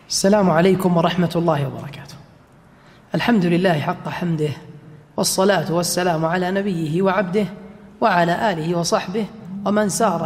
السلام عليكم ورحمة الله وبركاته. الحمد لله حق حمده، والصلاة والسلام على نبيه وعبده وعلى آله وصحبه ومن سار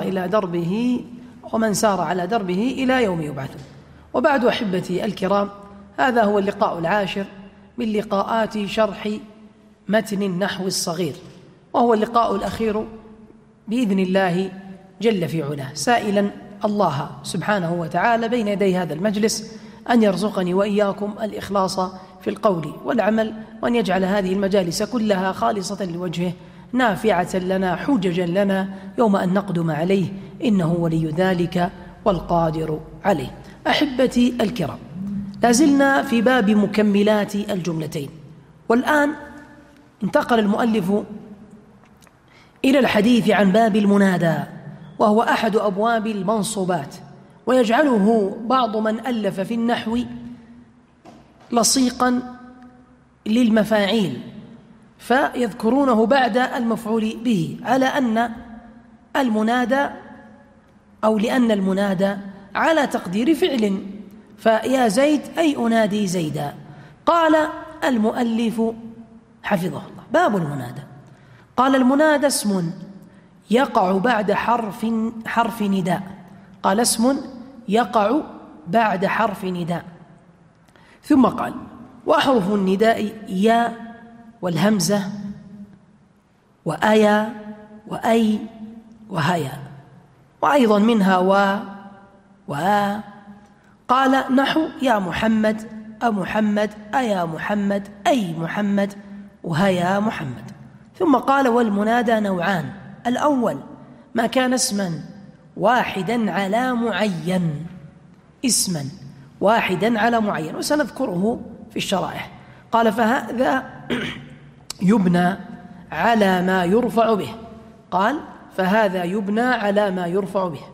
على دربه إلى يوم يبعثون. وبعد، أحبتي الكرام، هذا هو اللقاء العاشر من لقاءات شرح متن النحو الصغير، وهو اللقاء الأخير بإذن الله جل في علاه، سائلا الله سبحانه وتعالى بين يدي هذا المجلس أن يرزقني وإياكم الإخلاص في القول والعمل، وأن يجعل هذه المجالس كلها خالصة لوجهه، نافعة لنا حججا لنا يوم أن نقدم عليه، إنه ولي ذلك والقادر عليه. أحبتي الكرام، لازلنا في باب مكملات الجملتين، والآن انتقل المؤلف إلى الحديث عن باب المنادى، وهو أحد أبواب المنصوبات، ويجعله بعض من ألف في النحو لصيقا للمفاعيل، فيذكرونه بعد المفعول به، على أن المنادى أو لأن المنادى على تقدير فعل، فيا زيد أي أنادي زيدا. قال المؤلف حفظه الله: باب المنادى. قال: المنادى اسم يقع بعد حرف نداء. قال: اسم يقع بعد حرف نداء. ثم قال: وأحرف النداء يا والهمزة وأيا وأي وهيا، وأيضا منها وآ. قال: نحو يا محمد، أمحمد، أيا محمد، أي محمد، وهيا محمد. ثم قال: والمنادى نوعان: الأول ما كان اسما واحدا على معين، اسما واحدا على معين، وسنذكره في الشرائح. قال: فهذا يبنى على ما يرفع به. قال: فهذا يبنى على ما يرفع به.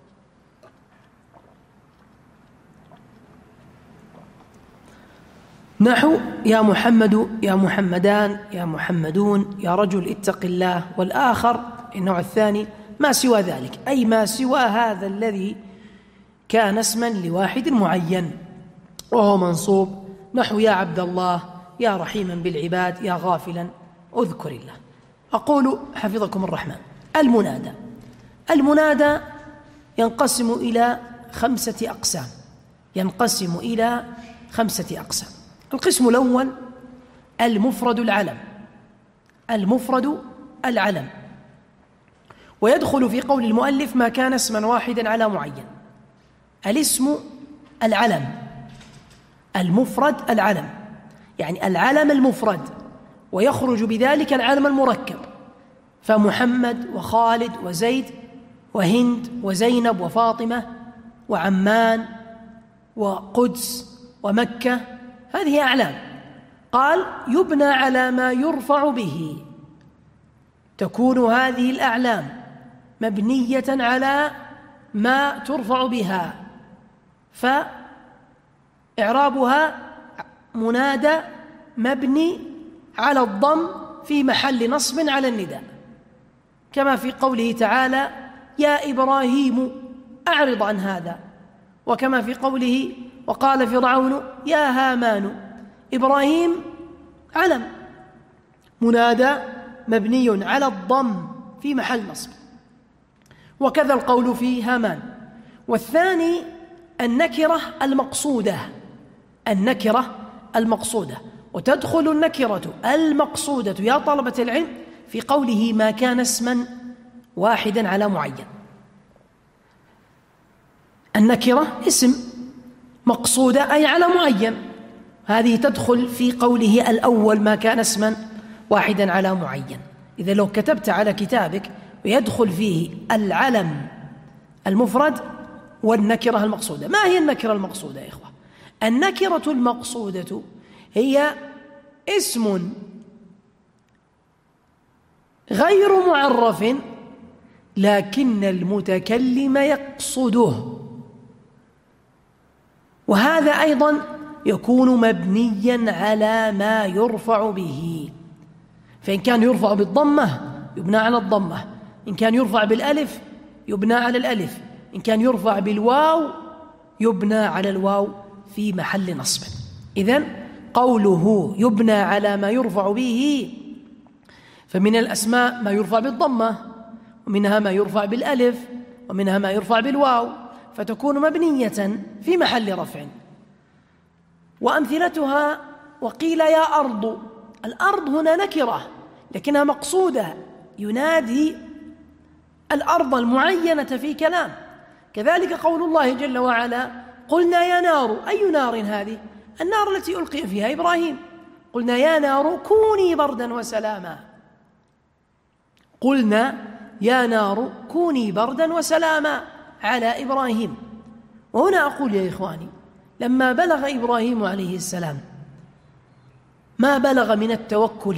نحو يا محمد، يا محمدان، يا محمدون، يا رجل اتق الله. والآخر النوع الثاني ما سوى ذلك، أي ما سوى هذا الذي كان اسما لواحد معين، وهو منصوب، نحو يا عبد الله، يا رحيما بالعباد، يا غافلا اذكر الله. أقول حفظكم الرحمن: المنادى ينقسم إلى 5 أقسام، ينقسم إلى 5 أقسام. القسم الأول المفرد العلم، المفرد العلم، ويدخل في قول المؤلف ما كان اسما واحدا على معين. الاسم العلم، المفرد العلم، يعني العلم المفرد، ويخرج بذلك العلم المركب، فمحمد وخالد وزيد وهند وزينب وفاطمة وعمان وقدس ومكة، هذه أعلام. قال: يبنى على ما يرفع به، تكون هذه الأعلام مبنية على ما ترفع بها، فإعرابها منادى مبني على الضم في محل نصب على النداء، كما في قوله تعالى: يا إبراهيم أعرض عن هذا، وكما في قوله: وقال فرعون يا هامان. إبراهيم علم منادى مبني على الضم في محل نصب، وكذا القول في هامان. والثاني النكرة المقصودة، النكرة المقصودة، وتدخل النكرة المقصودة يا طلبة العلم في قوله ما كان اسما واحدا على معين. النكرة اسم، مقصودة أي على معين، هذه تدخل في قوله الأول ما كان اسما واحدا على معين. إذا لو كتبت على كتابك ويدخل فيه العلم المفرد والنكرة المقصودة. ما هي النكرة المقصودة يا إخوة؟ النكرة المقصودة هي اسم غير معرف لكن المتكلم يقصده، وهذا أيضا يكون مبنيا على ما يرفع به، فإن كان يرفع بالضمة يبنى على الضمة، إن كان يرفع بالألف يبنى على الألف، إن كان يرفع بالواو يبنى على الواو في محل نصب. إذن قوله يبنى على ما يرفع به، فمن الأسماء ما يرفع بالضمة، ومنها ما يرفع بالألف، ومنها ما يرفع بالواو، فتكون مبنية في محل رفع. وأمثلتها: وقيل يا أرض. الأرض هنا نكرة لكنها مقصودة، ينادي الأرض المعينة في كلام. كذلك قول الله جل وعلا: قلنا يا نار. أي نار هذه؟ النار التي ألقي فيها إبراهيم. قلنا يا نار كوني بردا وسلاما. قلنا يا نار كوني بردا وسلاما على إبراهيم. وهنا أقول يا إخواني، لما بلغ إبراهيم عليه السلام ما بلغ من التوكل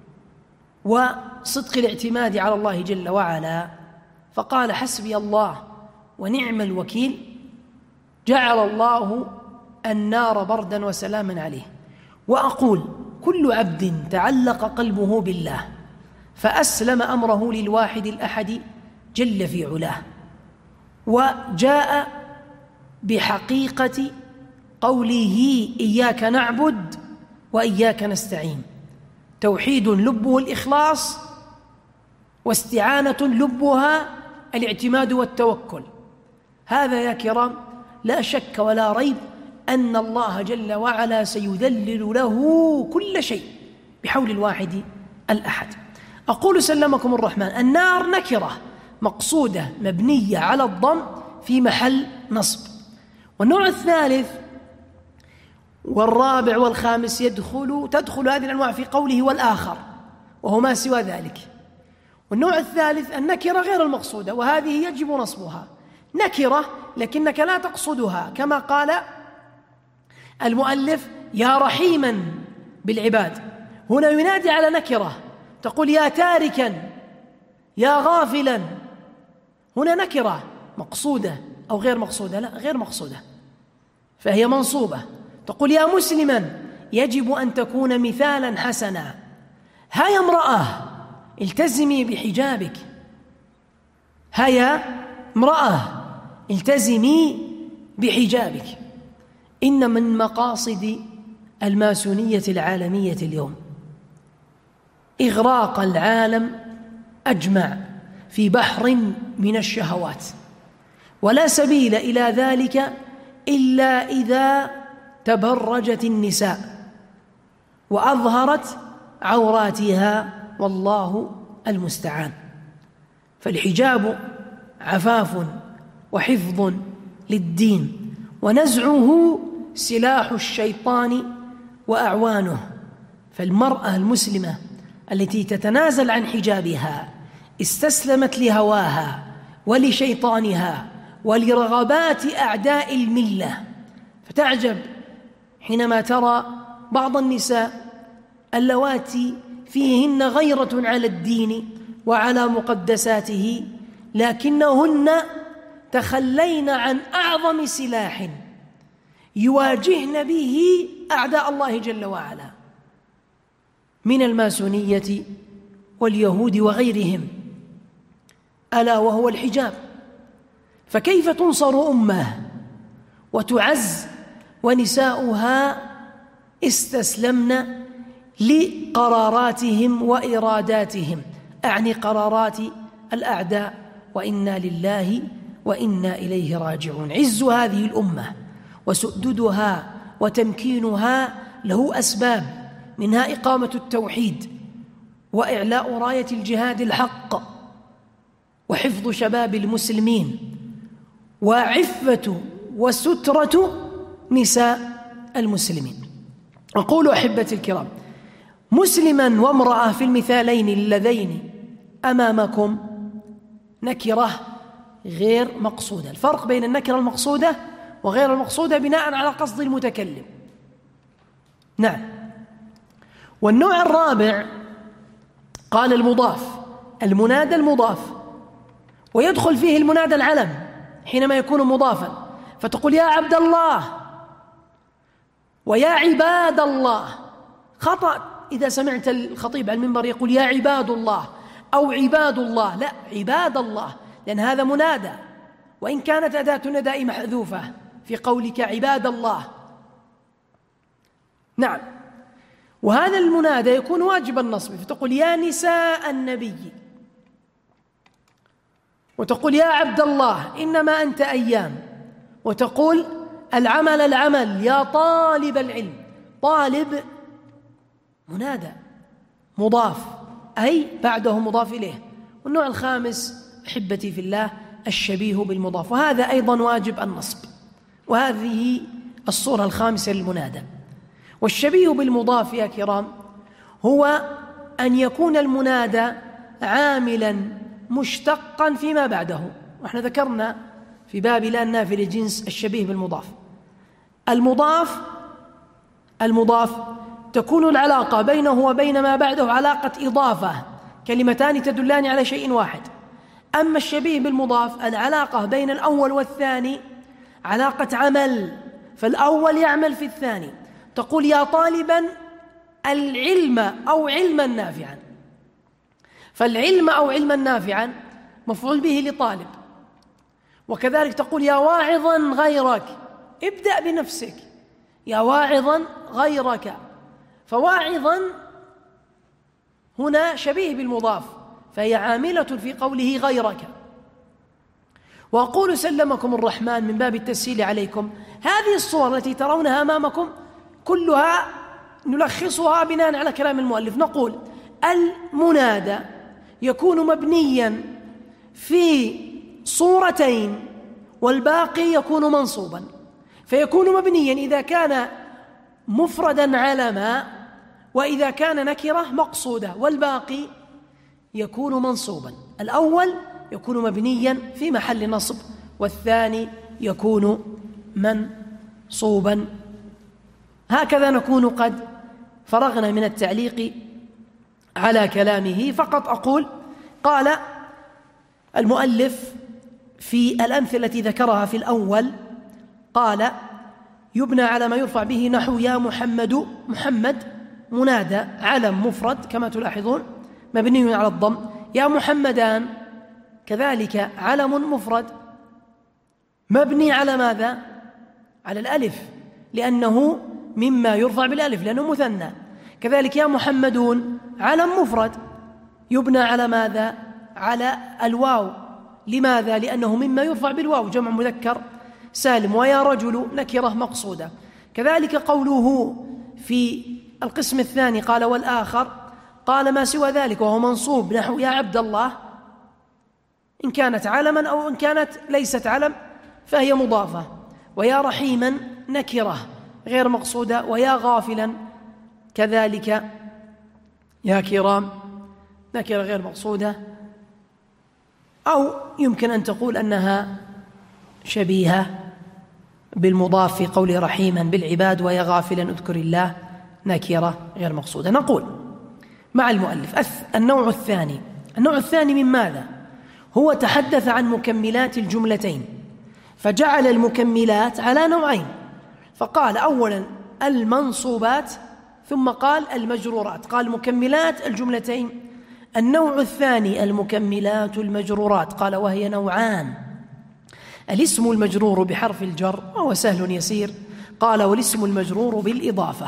وصدق الاعتماد على الله جل وعلا، فقال: حسبي الله ونعم الوكيل، جعل الله النار بردا وسلاما عليه. وأقول: كل عبد تعلق قلبه بالله فأسلم أمره للواحد الأحد جل في علاه، وجاء بحقيقة قوله إياك نعبد وإياك نستعين، توحيد لبه الإخلاص، واستعانة لبها الاعتماد والتوكل. هذا يا كرام لا شك ولا ريب أن الله جل وعلا سيذلل له كل شيء بحول الواحد الأحد. أقول سلمكم الرحمن: النار نكرة مقصودة مبنية على الضم في محل نصب. والنوع الثالث والرابع والخامس تدخل هذه الأنواع في قوله والآخر، وهو ما سوى ذلك. والنوع الثالث النكرة غير المقصودة، وهذه يجب نصبها نكرة لكنك لا تقصدها، كما قال المؤلف: يا رحيما بالعباد. هنا ينادي على نكرة، تقول يا تاركا، يا غافلا. هنا نكرة مقصودة أو غير مقصودة؟ لا، غير مقصودة، فهي منصوبة. تقول يا مسلما، يجب أن تكون مثالا حسنا. هيا امرأة التزمي بحجابك، هيا امرأة التزمي بحجابك. إن من مقاصد الماسونية العالمية اليوم إغراق العالم أجمع في بحر من الشهوات، ولا سبيل إلى ذلك إلا إذا تبرجت النساء وأظهرت عوراتها، والله المستعان. فالحجاب عفاف وحفظ للدين، ونزعه سلاح الشيطان وأعوانه. فالمرأة المسلمة التي تتنازل عن حجابها استسلمت لهواها ولشيطانها ولرغبات أعداء الملة. فتعجب حينما ترى بعض النساء اللواتي فيهن غيرة على الدين وعلى مقدساته، لكنهن تخلين عن أعظم سلاح يواجهن به أعداء الله جل وعلا من الماسونية واليهود وغيرهم، ألا وهو الحجاب. فكيف تنصر أمة وتعز ونساؤها استسلمن لقراراتهم وإراداتهم، أعني قرارات الأعداء، وإنا لله وإنا إليه راجعون. عز هذه الأمة وسؤددها وتمكينها له أسباب، منها إقامة التوحيد وإعلاء راية الجهاد الحق وحفظ شباب المسلمين وعفة وسترة نساء المسلمين. أقول أحبتي الكرام، مسلما وامرأة في المثالين اللذين أمامكم نكرة غير مقصودة. الفرق بين النكرة المقصودة وغير المقصودة بناء على قصد المتكلم. نعم. والنوع الرابع قال المضاف، المنادى المضاف، ويدخل فيه المنادى العلم حينما يكون مضافا، فتقول يا عبد الله ويا عباد الله. خطأ إذا سمعت الخطيب على المنبر يقول يا عباد الله أو عباد الله، لا، عباد الله، لأن هذا منادى، وإن كانت أداة النداء محذوفة في قولك عباد الله نعم. وهذا المنادى يكون واجب النصب، فتقول يا نساء النبي، وتقول يا عبد الله إنما أنت أيام، وتقول العمل العمل يا طالب العلم. طالب منادى مضاف، أي بعده مضاف إليه. والنوع الخامس أحبتي في الله الشبيه بالمضاف، وهذا أيضا واجب النصب، وهذه الصورة الخامسة للمنادى. والشبيه بالمضاف يا كرام هو أن يكون المنادى عاملا مشتقا فيما بعده، وإحنا ذكرنا في باب لا النافي للجنس الشبيه بالمضاف. المضاف تكون العلاقة بينه وبين ما بعده علاقة إضافة، كلمتان تدلان على شيء واحد. أما الشبيه بالمضاف العلاقة بين الأول والثاني علاقة عمل، فالأول يعمل في الثاني. تقول يا طالبا العلم أو علما نافعا، فالعلم أو علما نافعا مفعول به لطالب. وكذلك تقول يا واعظا غيرك، ابدأ بنفسك، يا واعظا غيرك، فواعظا هنا شبيه بالمضاف، فهي عاملة في قوله غيرك. وأقول سلمكم الرحمن من باب التسهيل عليكم. هذه الصور التي ترونها أمامكم كلها نلخصها بناء على كلام المؤلف. نقول المنادى يكون مبنيا في صورتين والباقي يكون منصوبا، فيكون مبنيا إذا كان مفردا علما، وإذا كان نكرة مقصودة، والباقي يكون منصوبا. الأول يكون مبنيا في محل نصب، والثاني يكون منصوبا. هكذا نكون قد فرغنا من التعليق على كلامه. فقط أقول قال المؤلف في الأمثلة التي ذكرها في الأول، قال يبنى على ما يرفع به نحو يا محمد. محمد منادى علم مفرد كما تلاحظون مبني على الضم. يا محمدان كذلك علم مفرد مبني على ماذا؟ على الألف، لأنه مما يرفع بالألف لأنه مثنى. كذلك يا محمدون علم مفرد يبنى على ماذا؟ على الواو. لماذا؟ لأنه مما يرفع بالواو جمع مذكر سالم. ويا رجل نكرة مقصودة. كذلك قوله في القسم الثاني قال والآخر، قال ما سوى ذلك وهو منصوب نحو يا عبد الله، إن كانت علما أو إن كانت ليست علم فهي مضافة. ويا رحيما نكرة غير مقصودة. ويا غافلا كذلك يا كرام نكرة غير مقصودة، أو يمكن أن تقول أنها شبيهة بالمضاف في قول رحيما بالعباد. ويا غافلا اذكر الله نكرة غير مقصودة. نقول مع المؤلف النوع الثاني من ماذا؟ هو تحدث عن مكملات الجملتين، فجعل المكملات على نوعين، فقال أولا المنصوبات ثم قال المجرورات. قال مكملات الجملتين. النوع الثاني المكملات المجرورات، قال وهي نوعان: الاسم المجرور بحرف الجر وهو سهل يسير، قال والاسم المجرور بالإضافة.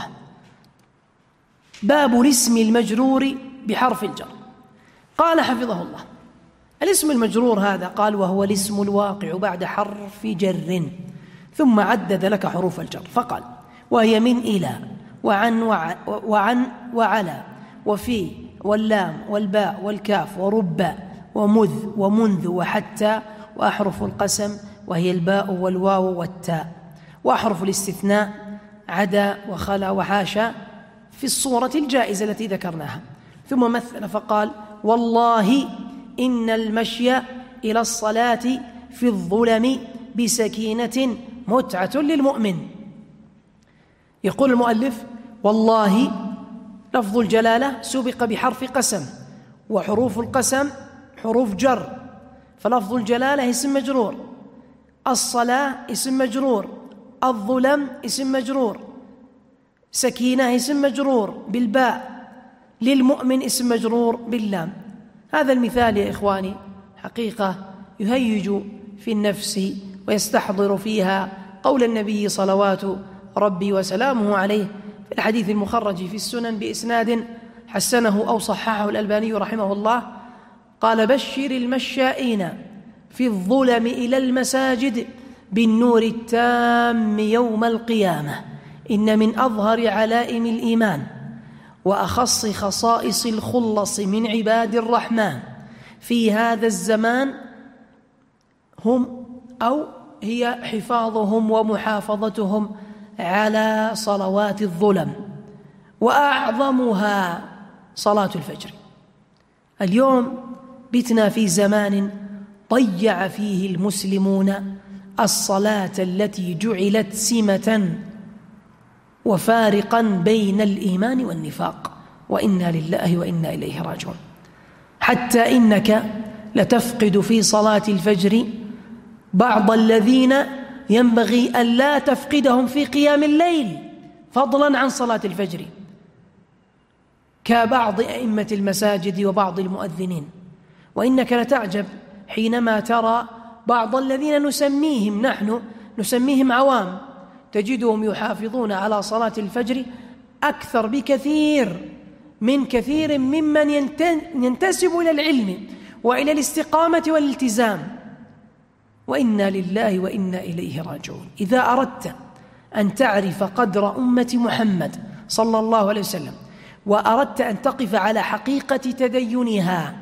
باب الاسم المجرور بحرف الجر. قال حفظه الله الاسم المجرور هذا، قال وهو الاسم الواقع بعد حرف جر، ثم عدد لك حروف الجر فقال وهي من إلى وعن وعلى وفي واللام والباء والكاف ورب ومذ ومنذ وحتى، وأحرف القسم وهي الباء والواو والتاء، وأحرف الاستثناء عدا وخلا وحاشا في الصورة الجائزة التي ذكرناها. ثم مثل فقال والله إن المشي إلى الصلاة في الظلم بسكينة متعة للمؤمن. يقول المؤلف والله لفظ الجلالة سبق بحرف قسم، وحروف القسم حروف جر، فلفظ الجلالة اسم مجرور، الصلاة اسم مجرور، الظلم اسم مجرور، سكينة اسم مجرور بالباء، للمؤمن اسم مجرور باللام. هذا المثال يا إخواني حقيقة يهيج في النفس ويستحضر فيها قول النبي صلوات ربي وسلامه عليه، في الحديث المخرج في السنن بإسناد حسنه أو صححه الألباني رحمه الله قال: بشر المشائين في الظلم إلى المساجد بالنور التام يوم القيامة، إن من أظهر علائم الإيمان وأخص خصائص الخلص من عباد الرحمن في هذا الزمان هي حفاظهم ومحافظتهم على صلوات الظلم، وأعظمها صلاة الفجر. اليوم بتنا في زمان ضيع فيه المسلمون الصلاة التي جعلت سمة وفارقا بين الإيمان والنفاق، وإنا لله وإنا إليه راجعون. حتى إنك لتفقد في صلاة الفجر بعض الذين ينبغي أن لا تفقدهم في قيام الليل فضلا عن صلاة الفجر، كبعض أئمة المساجد وبعض المؤذنين. وإنك لتعجب حينما ترى بعض الذين نحن نسميهم عوام، تجدهم يحافظون على صلاة الفجر أكثر بكثير من كثير ممن ينتسب إلى العلم وإلى الاستقامة والالتزام. وإنا لله وإنا إليه راجعون. إذا أردت أن تعرف قدر أمة محمد صلى الله عليه وسلم، وأردت أن تقف على حقيقة تدينها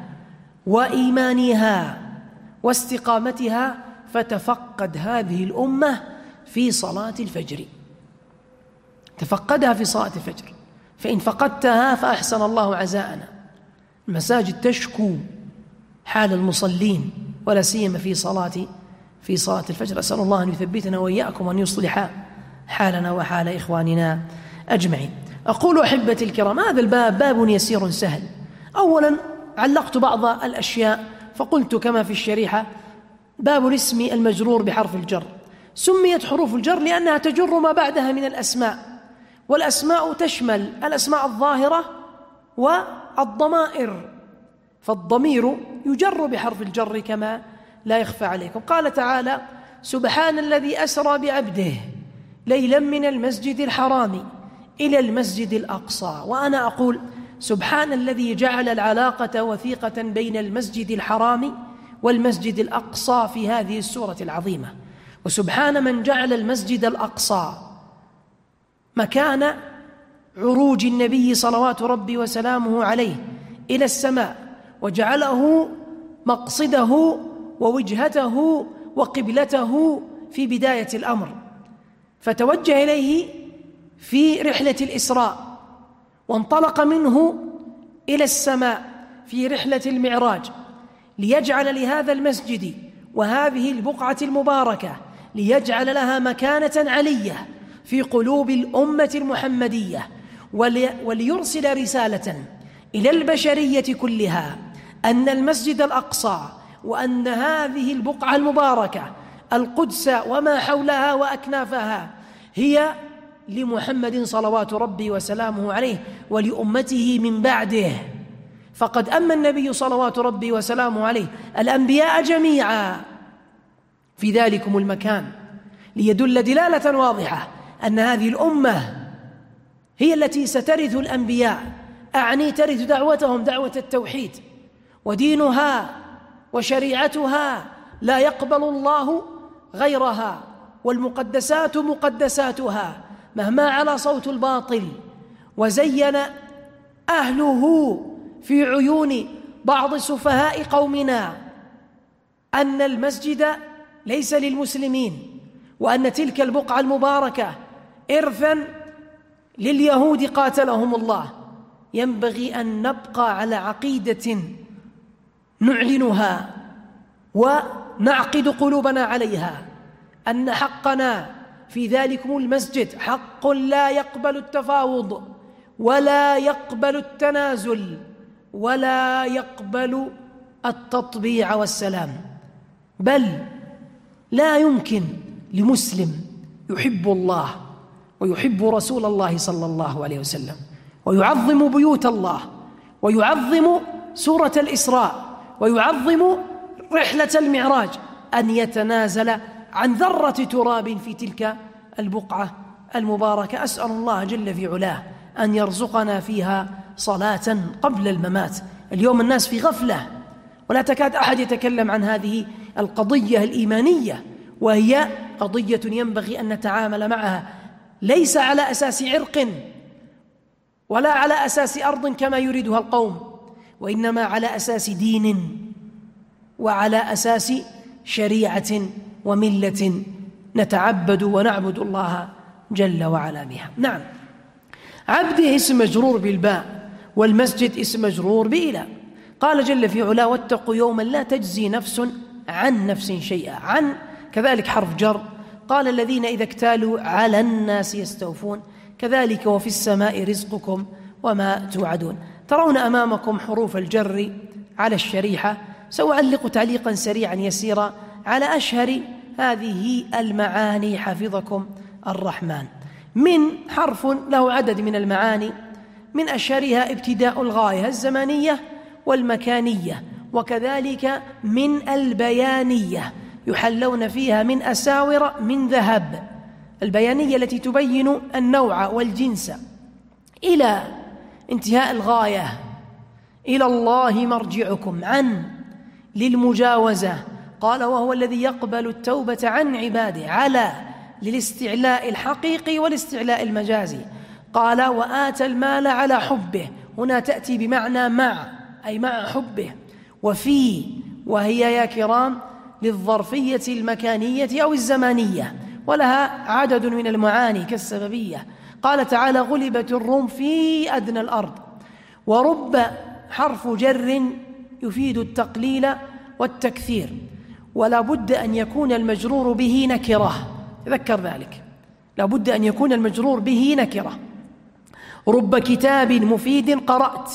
وإيمانها واستقامتها، فتفقد هذه الأمة في صلاة الفجر، تفقدها في صلاة الفجر، فإن فقدتها فأحسن الله عزاءنا. المساجد تشكو حال المصلين ولا سيما في صلاة الفجر. أسأل الله أن يثبتنا وإياكم وأن يصلح حالنا وحال إخواننا أجمعين. أقول أحبتي الكرام، هذا الباب باب يسير سهل. أولا علقت بعض الأشياء فقلت كما في الشريحة: باب الاسم المجرور بحرف الجر. سميت حروف الجر لأنها تجر ما بعدها من الأسماء، والأسماء تشمل الأسماء الظاهرة والضمائر، فالضمير يجر بحرف الجر كما لا يخفى عليكم. قال تعالى: سبحان الذي أسرى بعبده ليلا من المسجد الحرام إلى المسجد الأقصى. وأنا أقول: سبحان الذي جعل العلاقة وثيقة بين المسجد الحرام والمسجد الأقصى في هذه السورة العظيمة. وسبحان من جعل المسجد الأقصى مكان عروج النبي صلوات ربي وسلامه عليه إلى السماء، وجعله مقصده ووجهته وقبلته في بداية الأمر، فتوجه إليه في رحلة الإسراء، وانطلق منه إلى السماء في رحلة المعراج، ليجعل لهذا المسجد وهذه البقعة المباركة ليجعل لها مكانة علية في قلوب الأمة المحمدية، وليرسل رسالة إلى البشرية كلها أن المسجد الأقصى وأن هذه البقعة المباركة القدس وما حولها وأكنافها هي لمحمد صلوات ربي وسلامه عليه ولأمته من بعده. فقد أما النبي صلوات ربي وسلامه عليه الأنبياء جميعا في ذلكم المكان، ليدل دلالة واضحة أن هذه الأمة هي التي سترث الأنبياء، أعني ترث دعوتهم دعوة التوحيد، ودينها وشريعتها لا يقبل الله غيرها، والمقدسات مقدساتها مهما على صوت الباطل. وزين أهله في عيون بعض سفهاء قومنا أن المسجد ليس للمسلمين، وأن تلك البقعة المباركة إرثا لليهود قاتلهم الله. ينبغي أن نبقى على عقيدة نعلنها ونعقد قلوبنا عليها، أن حقنا في ذلكم المسجد حق لا يقبل التفاوض ولا يقبل التنازل ولا يقبل التطبيع والسلام. بل لا يمكن لمسلم يحب الله ويحب رسول الله صلى الله عليه وسلم ويعظم بيوت الله ويعظم سورة الإسراء ويعظم رحلة المعراج أن يتنازل عن ذرة تراب في تلك البقعة المباركة أسأل الله جل في علاه أن يرزقنا فيها صلاة قبل الممات. اليوم الناس في غفلة، ولا تكاد أحد يتكلم عن هذه القضية الإيمانية، وهي قضية ينبغي أن نتعامل معها ليس على أساس عرق ولا على أساس أرض كما يريدها القوم، وإنما على أساس دين وعلى أساس شريعة وملة نتعبد ونعبد الله جل وعلا بها. نعم، عبده اسم مجرور بالباء، والمسجد اسم مجرور بإلى. قال جل في علاه: واتقوا يوما لا تجزي نفس عن نفس شيئا. عن كذلك حرف جر. قال: الذين إذا اكتالوا على الناس يستوفون. كذلك وفي السماء رزقكم وما توعدون. ترون أمامكم حروف الجر على الشريحة. سأعلق تعليقا سريعا يسيرا على أشهر هذه المعاني حفظكم الرحمن. من حرف له عدد من المعاني، من أشهرها ابتداء الغاية الزمانية والمكانية، وكذلك من البيانية، يحلون فيها من أساور من ذهب. البيانية التي تبين النوع والجنس، إلى انتهاء الغاية، إلى الله مرجعكم. عن للمجاوزة. قال: وهو الذي يقبل التوبة عن عباده. على للاستعلاء الحقيقي والاستعلاء المجازي. قال: وآتى المال على حبه. هنا تأتي بمعنى مع، أي مع حبه. وفي، وهي يا كرام للظرفية المكانية أو الزمانية، ولها عدد من المعاني كالسببية. قال تعالى: غلبت الروم في أدنى الأرض. ورب حرف جر يفيد التقليل والتكثير، ولا بد أن يكون المجرور به نكرة. تذكر ذلك، لا بد أن يكون المجرور به نكرة. رب كتاب مفيد قرأت.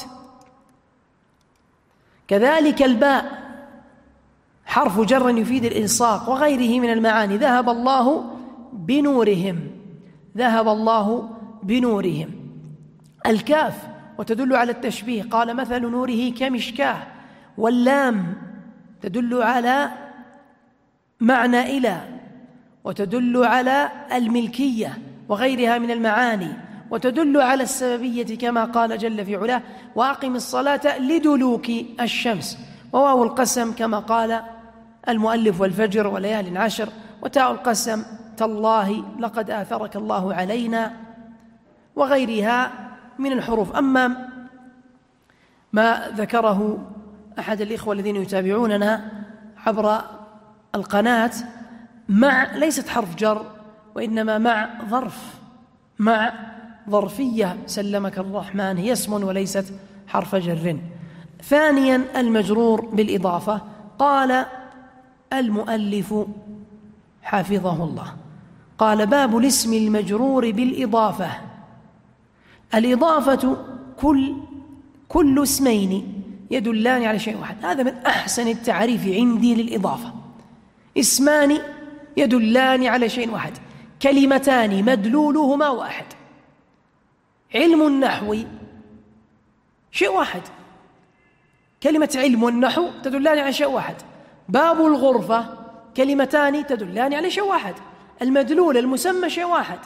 كذلك الباء حرف جر يفيد الإلصاق وغيره من المعاني. ذهب الله بنورهم. ذهب الله بنورهم. الكاف وتدل على التشبيه. قال: مثل نوره كمشكاه. واللام تدل على معنى إلى، وتدل على الملكية وغيرها من المعاني، وتدل على السببية كما قال جل في علاه: وأقم الصلاة لدلوك الشمس. وواو القسم كما قال المؤلف: والفجر وليال عشر. وتاء القسم: تالله لقد آثرك الله علينا، وغيرها من الحروف. أما ما ذكره أحد الإخوة الذين يتابعوننا عبر القناة، مع ليست حرف جر، وإنما مع ظرف، مع ظرفية سلمك الرحمن، هي اسم وليست حرف جر. ثانيا المجرور بالإضافة. قال المؤلف حفظه الله: قال: باب الاسم المجرور بالإضافة. الإضافة كل اسمين يدلان على شيء واحد. هذا من أحسن التعريف عندي للإضافة. اسمان يدلان على شيء واحد، كلمتان مدلولهما واحد. علم النحو شيء واحد، كلمة علم والنحو تدلان على شيء واحد. باب الغرفة كلمتان تدلان على شيء واحد، المدلول المسمى شيء واحد.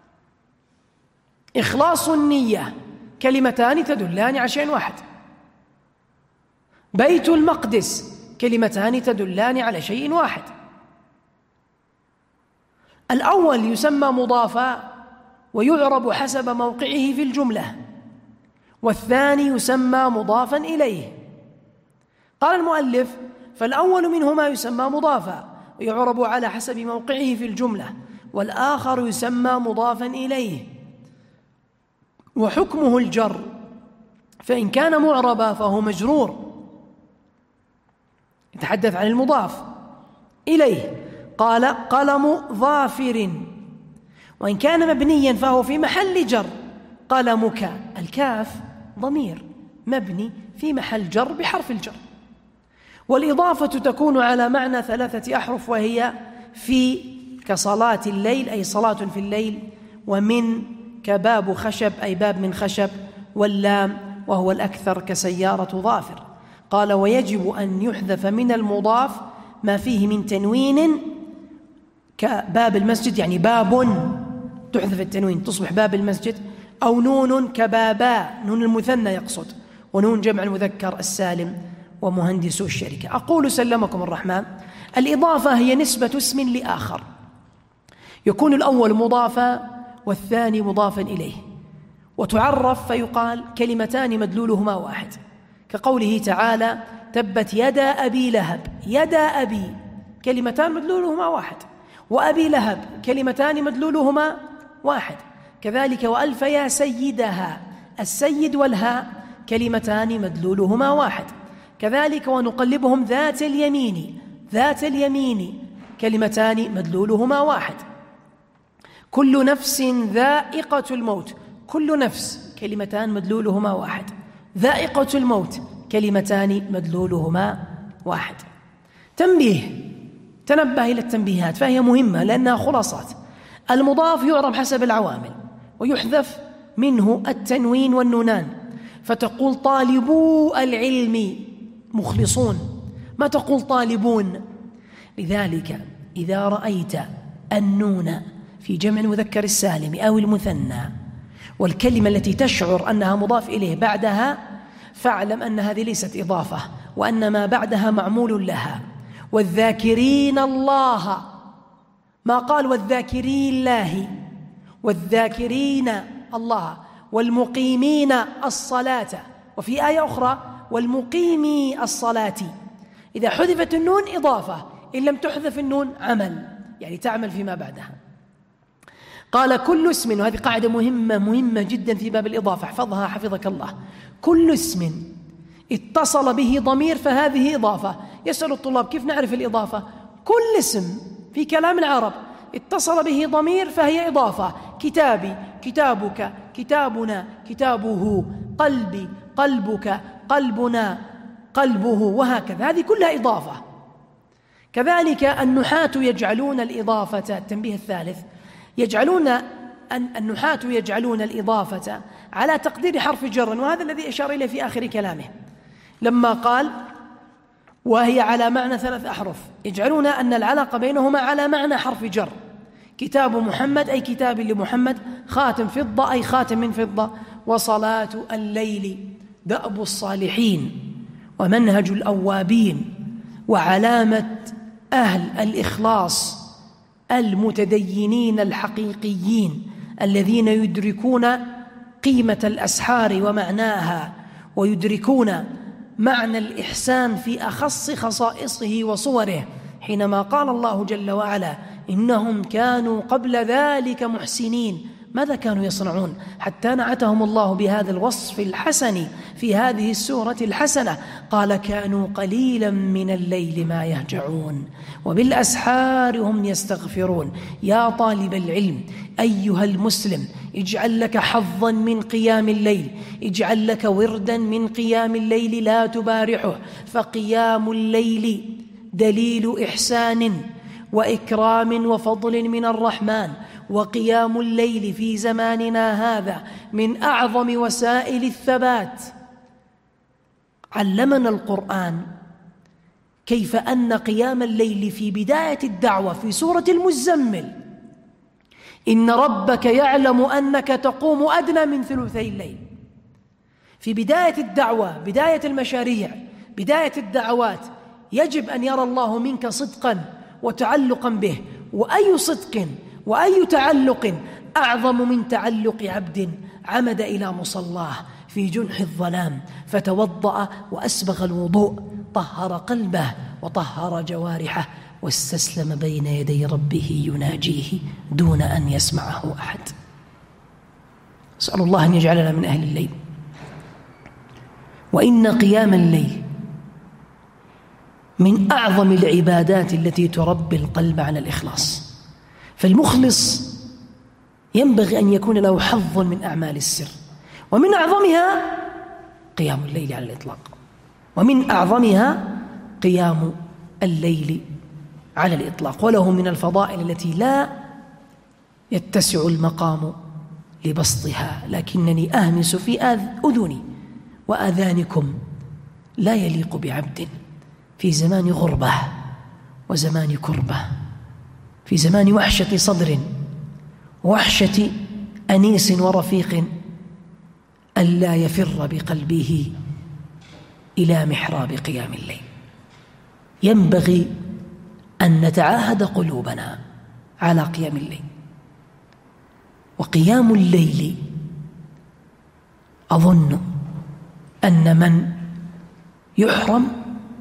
إخلاص النية كلمتان تدلان على شيء واحد. بيت المقدس كلمتان تدلان على شيء واحد. الأول يسمى مضافا ويعرب حسب موقعه في الجملة، والثاني يسمى مضافا إليه. قال المؤلف: فالأول منهما يسمى مضافا ويعرب على حسب موقعه في الجملة، والآخر يسمى مضافا إليه. وحكمه الجر، فإن كان معربا فهو مجرور، يتحدث عن المضاف إليه. قال: قلم ظافر. وإن كان مبنيا فهو في محل جر، قلمك. الكاف ضمير مبني في محل جر بحرف الجر. والإضافة تكون على معنى 3 أحرف، وهي في كصلاة الليل أي صلاة في الليل، ومن كباب خشب أي باب من خشب، واللام وهو الأكثر كسيارة ظافر. قال: ويجب أن يحذف من المضاف ما فيه من تنوين كباب المسجد، يعني باب تحذف التنوين تصبح باب المسجد، أو نون كبابا، نون المثنى يقصد، ونون جمع المذكر السالم ومهندسو الشركة. أقول سلمكم الرحمن، الإضافة هي نسبة اسم لآخر، يكون الأول مضافا والثاني مضافا إليه، وتعرف فيقال كلمتان مدلولهما واحد، كقوله تعالى تبت يدا أبي لهب، يدا أبي كلمتان مدلولهما واحد، وأبي لهب كلمتان مدلولهما واحد. كذلك وألف يا سيدها، السيد والهاء كلمتان مدلولهما واحد. كذلك ونقلبهم ذات اليمين، ذات اليمين كلمتان مدلولهما واحد. كل نفس ذائقة الموت، كل نفس كلمتان مدلولهما واحد، ذائقة الموت كلمتان مدلولهما واحد. تنبيه، تنبه إلى التنبيهات فهي مهمة لأنها خلاصات. المضاف يعرب حسب العوامل ويحذف منه التنوين والنونان، فتقول طالبو العلم مخلصون، ما تقول طالبون. لذلك إذا رأيت النون في جمع المذكر السالم أو المثنى والكلمة التي تشعر أنها مضاف إليه بعدها، فاعلم أن هذه ليست إضافة، وأن ما بعدها معمول لها. والذاكرين الله، ما قال والذاكرين الله، والذاكرين الله، والمقيمين الصلاة، وفي آية أخرى والمقيمي الصلاة. إذا حذفت النون إضافة، إن لم تحذف النون عمل، يعني تعمل فيما بعدها. قال كل اسم، وهذه قاعدة مهمة جدا في باب الإضافة، احفظها حفظك الله. كل اسم اتصل به ضمير فهذه إضافة. يسأل الطلاب كيف نعرف الإضافة؟ كل اسم في كلام العرب اتصل به ضمير فهي إضافة. كتابي، كتابك، كتابنا، كتابه، قلبي، قلبك، قلبنا، قلبه، وهكذا، هذه كلها إضافة. كذلك النحاة يجعلون الإضافة، التنبيه الثالث، النحاة يجعلون الإضافة على تقدير حرف جر، وهذا الذي أشار إليه في آخر كلامه لما قال وهي على معنى 3 أحرف، يجعلون أن العلاقة بينهما على معنى حرف جر. كتاب محمد أي كتاب لمحمد، خاتم فضة أي خاتم من فضة، وصلاة الليل دأب الصالحين ومنهج الأوابين وعلامة أهل الإخلاص المتدينين الحقيقيين الذين يدركون قيمة الأسحار ومعناها، ويدركون معنى الإحسان في أخص خصائصه وصوره، حينما قال الله جل وعلا إنهم كانوا قبل ذلك محسنين. ماذا كانوا يصنعون حتى نعتهم الله بهذا الوصف الحسن في هذه السورة الحسنة؟ قال كانوا قليلا من الليل ما يهجعون وبالأسحار هم يستغفرون. يا طالب العلم أيها المسلم، اجعل لك حظا من قيام الليل، اجعل لك وردا من قيام الليل لا تبارحه، فقيام الليل دليل إحسان وإكرام وفضل من الرحمن، وقيام الليل في زماننا هذا من أعظم وسائل الثبات. علمنا القرآن كيف أن قيام الليل في بداية الدعوة في سورة المزمل، إن ربك يعلم أنك تقوم أدنى من ثلثي الليل. في بداية الدعوة، بداية المشاريع، بداية الدعوات، يجب أن يرى الله منك صدقا وتعلقا به. وأي صدق وأي تعلق أعظم من تعلق عبد عمد إلى مصلاه في جنح الظلام فتوضأ وأسبغ الوضوء، طهر قلبه وطهر جوارحه واستسلم بين يدي ربه يناجيه دون أن يسمعه أحد. أسأل الله أن يجعلنا من أهل الليل. وإن قيام الليل من أعظم العبادات التي تربي القلب على الإخلاص، فالمخلص ينبغي أن يكون له حظ من أعمال السر، ومن أعظمها قيام الليل على الإطلاق، ومن أعظمها قيام الليل على الإطلاق، وله من الفضائل التي لا يتسع المقام لبسطها، لكنني أهمس في أذني وآذانكم لا يليق بعبد في زمان غربة وزمان كربة، في زمان وحشة صدر وحشة أنيس ورفيق ألا يفر بقلبه إلى محراب قيام الليل. ينبغي أن نتعاهد قلوبنا على قيام الليل. وقيام الليل أظن أن من يحرم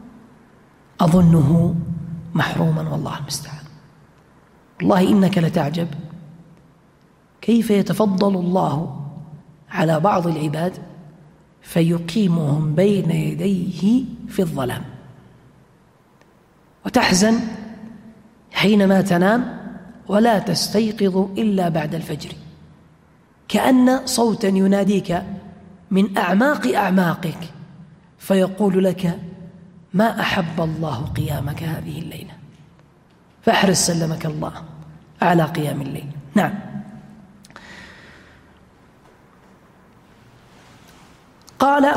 أظنه محروما، والله المستعان. والله إنك لتعجب كيف يتفضل الله على بعض العباد فيقيمهم بين يديه في الظلام، وتحزن حينما تنام ولا تستيقظ إلا بعد الفجر، كأن صوتا يناديك من أعماق أعماقك فيقول لك: ما أحب الله قيامك هذه الليلة. فاحرص سلمك الله على قيام الليل. نعم. قال: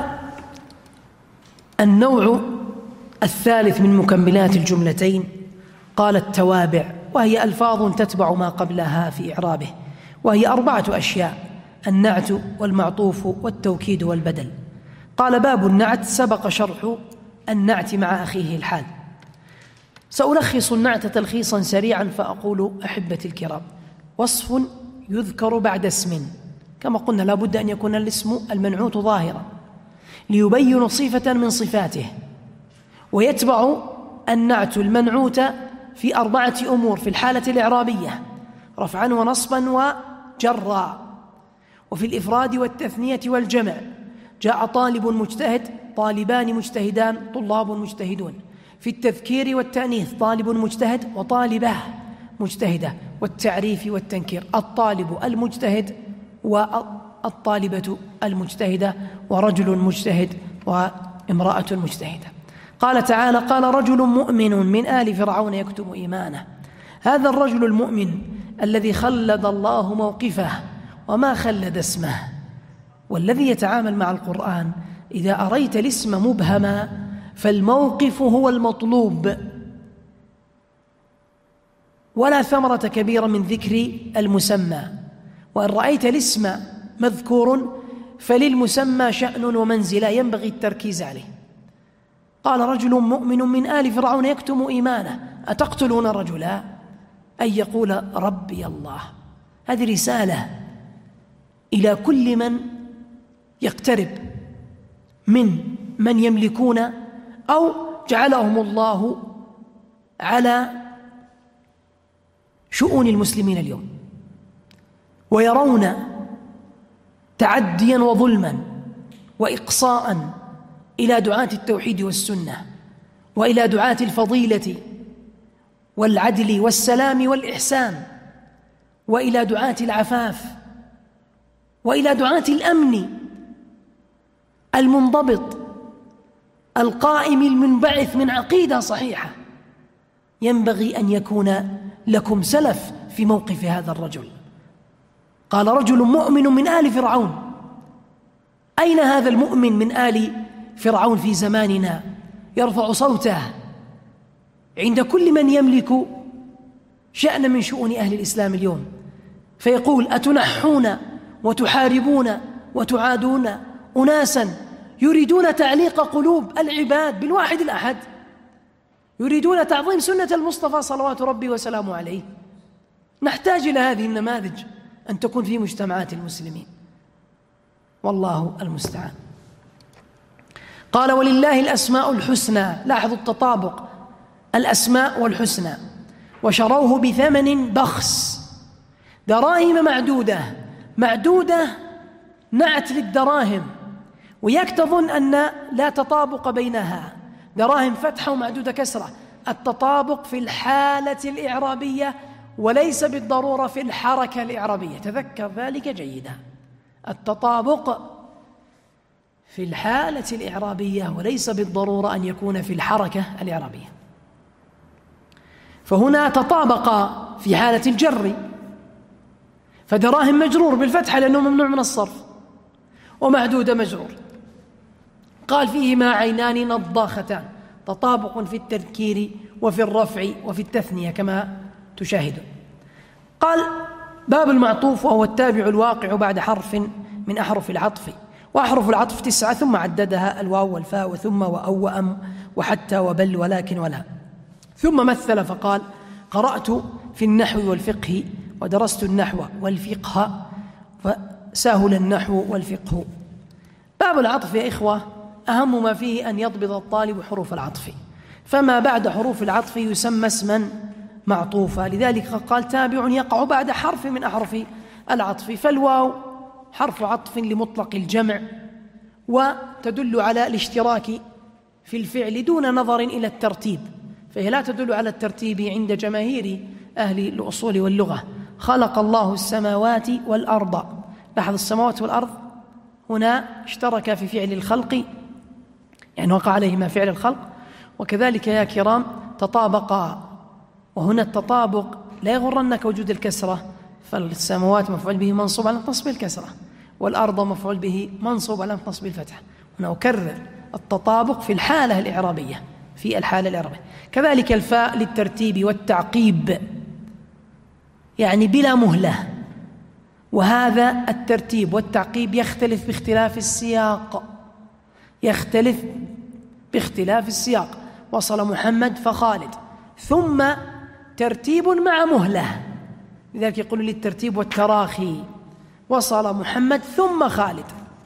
النوع الثالث من مكملات الجملتين، قال: التوابع، وهي ألفاظ تتبع ما قبلها في إعرابه، وهي 4 أشياء: النعت والمعطوف والتوكيد والبدل. قال: باب النعت، سبق شرح النعت مع أخيه الحال. سألخص النعت تلخيصا سريعا فأقول: أحبتي الكرام، وصف يذكر بعد اسم، كما قلنا لا بد أن يكون الاسم المنعوت ظاهرا ليبين صفة من صفاته، ويتبع النعت المنعوت في 4 أمور في الحالة الإعرابية: رفعا ونصبا وجرا، وفي الإفراد والتثنية والجمع. جاء طالب مجتهد، طالبان مجتهدان، طلاب مجتهدون. في التذكير والتأنيث: طالب مجتهد وطالبة مجتهدة. والتعريف والتنكير: الطالب المجتهد والطالبة المجتهدة، ورجل مجتهد وامرأة مجتهدة. قال تعالى: قال رجل مؤمن من آل فرعون يكتم إيمانه. هذا الرجل المؤمن الذي خلد الله موقفه وما خلد اسمه. والذي يتعامل مع القرآن إذا أريت الاسم مبهما فالموقف هو المطلوب، ولا ثمرة كبيرة من ذكر المسمى. وإن رأيت الاسم مذكور فللمسمى شأن ومنزلة ينبغي التركيز عليه. قال: رجل مؤمن من آل فرعون يكتم إيمانه. أتقتلون رجلا أن يقول ربي الله؟ هذه رسالة إلى كل من يقترب من يملكون أو جعلهم الله على شؤون المسلمين اليوم، ويرون تعديا وظلما وإقصاء إلى دعاة التوحيد والسنة، وإلى دعاة الفضيلة والعدل والسلام والإحسان، وإلى دعاة العفاف، وإلى دعاة الأمن المنضبط القائم المنبعث من عقيدة صحيحة. ينبغي أن يكون لكم سلف في موقف هذا الرجل. قال: رجل مؤمن من آل فرعون. أين هذا المؤمن من آل فرعون في زماننا يرفع صوته عند كل من يملك شأن من شؤون أهل الإسلام اليوم، فيقول: أتنحون وتحاربون وتعادون أناسا يريدون تعليق قلوب العباد بالواحد الأحد، يريدون تعظيم سنة المصطفى صلوات ربي وسلامه عليه. نحتاج إلى هذه النماذج أن تكون في مجتمعات المسلمين، والله المستعان. قال: ولله الأسماء الحسنى. لاحظوا التطابق، الأسماء والحسنى. وشروه بثمن بخس، دراهم معدودة. معدودة نعت للدراهم، وياك تظن أن لا تطابق بينها، دراهم فتحة ومعدودة كسرة. التطابق في الحالة الإعرابية وليس بالضرورة في الحركة الإعرابية، تذكر ذلك جيدا. التطابق في الحالة الإعرابية وليس بالضرورة أن يكون في الحركة الإعرابية. فهنا تطابق في حالة الجر، فدراهم مجرور بالفتحة لأنه ممنوع من الصرف، ومعدودة مجرور. قال: فيهما عينان نضاختان، تطابق في التذكير وفي الرفع وفي التثنية كما تشاهدون. قال: باب المعطوف وهو التابع الواقع بعد حرف من أحرف العطف، وأحرف العطف 9 ثم عددها الواو والفاء وثم وأو وأم وحتى وبل ولكن ولا. ثم مثل فقال: قرأت في النحو والفقه ودرست النحو والفقه فسهل النحو والفقه. باب العطف يا إخوة أهم ما فيه أن يضبط الطالب حروف العطف، فما بعد حروف العطف يسمى اسما معطوفا، لذلك قال: تابع يقع بعد حرف من أحرف العطف. فالواو حرف عطف لمطلق الجمع، وتدل على الاشتراك في الفعل دون نظر إلى الترتيب، فهي لا تدل على الترتيب عند جماهير أهل الأصول واللغة. خلق الله السماوات والأرض، لاحظ السماوات والأرض هنا اشترك في فعل الخلق، يعني وقع عليهما فعل الخلق، وكذلك يا كرام تطابقا. وهنا التطابق لا يغرنك وجود الكسرة، فالسماوات مفعول به منصوب على نصب الكسرة، والأرض مفعول به منصوب على نصب الفتح. هنا أكرر التطابق في الحالة الإعرابية، في الحالة الإعرابية. كذلك الفاء للترتيب والتعقيب، يعني بلا مهلة، وهذا الترتيب والتعقيب يختلف باختلاف السياق، يختلف باختلاف السياق. وصل محمد فخالد، ثم ترتيب مع مهلة، لذلك يقول للترتيب والتراخي: وصل محمد ثم خالد.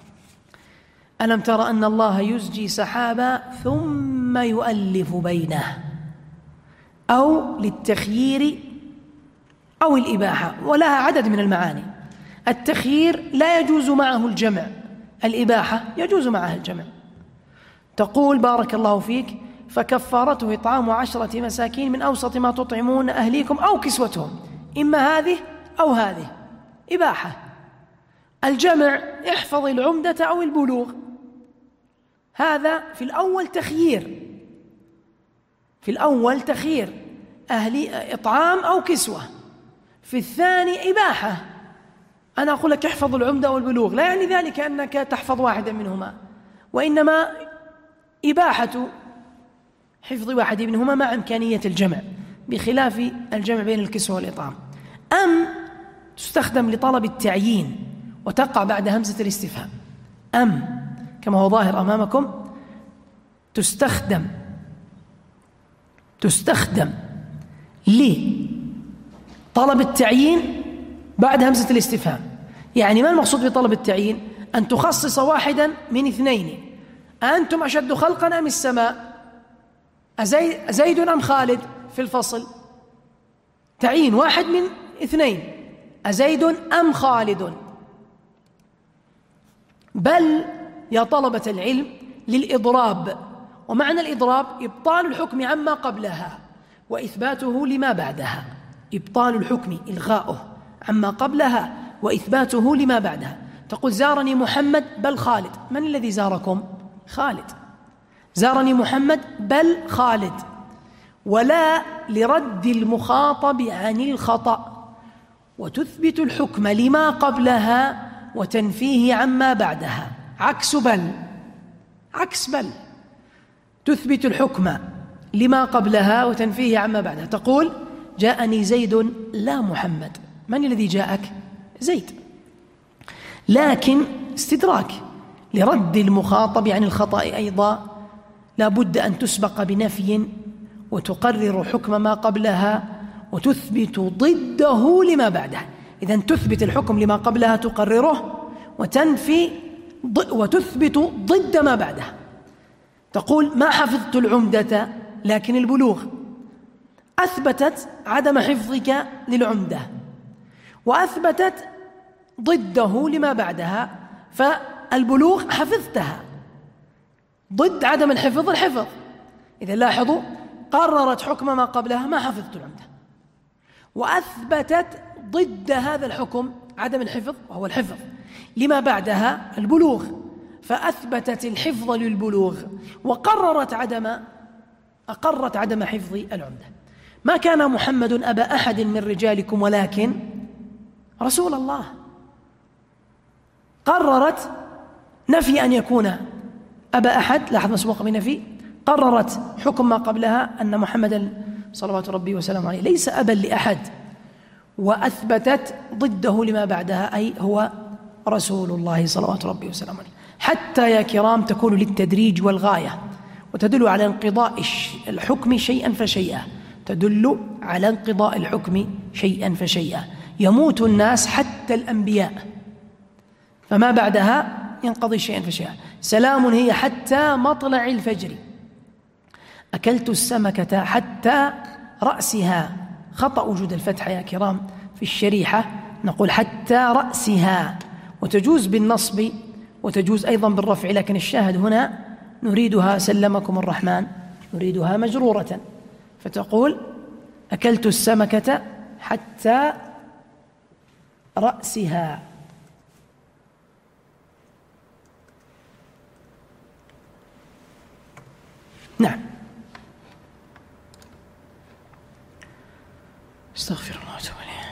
ألم تر أن الله يزجي سحابا ثم يؤلف بينه، أو للتخيير أو الإباحة، ولها عدد من المعاني. التخيير لا يجوز معه الجمع، الإباحة يجوز معها الجمع. تقول: بارك الله فيك: فكفارته إطعام 10 مساكين من أوسط ما تطعمون أهليكم أو كسوتهم، إما هذه أو هذه، إباحة. الجمع: احفظ العمدة أو البلوغ، هذا في الأول تخيير، في الأول تخيير أهلي إطعام أو كسوة، في الثاني إباحة. أنا أقول لك احفظ العمدة والبلوغ، لا يعني ذلك أنك تحفظ واحدا منهما، وإنما إباحة حفظ واحد منهما مع إمكانية الجمع، بخلاف الجمع بين الكسوة والإطعام. أم تستخدم لطلب التعيين وتقع بعد همزة الاستفهام. أم كما هو ظاهر أمامكم تستخدم لطلب التعيين بعد همزة الاستفهام. يعني ما المقصود بطلب التعيين؟ أن تخصص واحدا من اثنين: أنتم أشد خلقا أم السماء؟ أزيد أم خالد في الفصل؟ تعيين واحد من اثنين: أزيد أم خالد؟ بل يا طلبة العلم للإضراب، ومعنى الإضراب إبطال الحكم عما قبلها وإثباته لما بعدها. إبطال الحكم إلغاؤه عما قبلها وإثباته لما بعدها. تقول: زارني محمد بل خالد. من الذي زاركم؟ خالد. زارني محمد بل خالد. ولا لرد المخاطب عن الخطأ، وتثبت الحكم لما قبلها وتنفيه عما بعدها. عكس بل، عكس بل، تثبت الحكم لما قبلها وتنفيه عما بعدها. تقول: جاءني زيد لا محمد. من الذي جاءك؟ زيد. لكن استدراك لرد المخاطب عن الخطأ أيضا لا بد أن تسبق بنفي وتقرر حكم ما قبلها وتثبت ضده لما بعدها. إذن تثبت الحكم لما قبلها تقرره وتنفي وتثبت ضد ما بعدها. تقول: ما حفظت العمدة لكن البلوغ. أثبتت عدم حفظك للعمدة وأثبتت ضده لما بعدها، فالبلوغ حفظتها، ضد عدم الحفظ الحفظ. إذا لاحظوا قررت حكم ما قبلها ما حفظت العمدة، وأثبتت ضد هذا الحكم عدم الحفظ وهو الحفظ لما بعدها البلوغ، فأثبتت الحفظ للبلوغ وقررت أقرت عدم حفظ العمدة. ما كان محمد أبا أحد من رجالكم ولكن رسول الله. قررت نفي أن يكون أبا أحد، لاحظ مسبوق بنفي. قررت حكم ما قبلها أن محمدا صلوات ربي وسلامه عليه ليس أبا لأحد، وأثبتت ضده لما بعدها، أي هو رسول الله صلوات ربي وسلامه عليه. حتى يا كرام تكون للتدريج والغاية، وتدل على انقضاء الحكم شيئا فشيئا، تدل على انقضاء الحكم شيئا فشيئا. يموت الناس حتى الأنبياء، فما بعدها ينقضي شيئا فشيئا. سلام هي حتى مطلع الفجر. أكلت السمكة حتى رأسها. خطأ وجود الفتحة يا كرام في الشريحة، نقول حتى رأسها، وتجوز بالنصب وتجوز أيضا بالرفع، لكن الشاهد هنا نريدها سلمكم الرحمن نريدها مجرورة، فتقول أكلت السمكة حتى رأسها. نعم. استغفر الله واتوب اليه.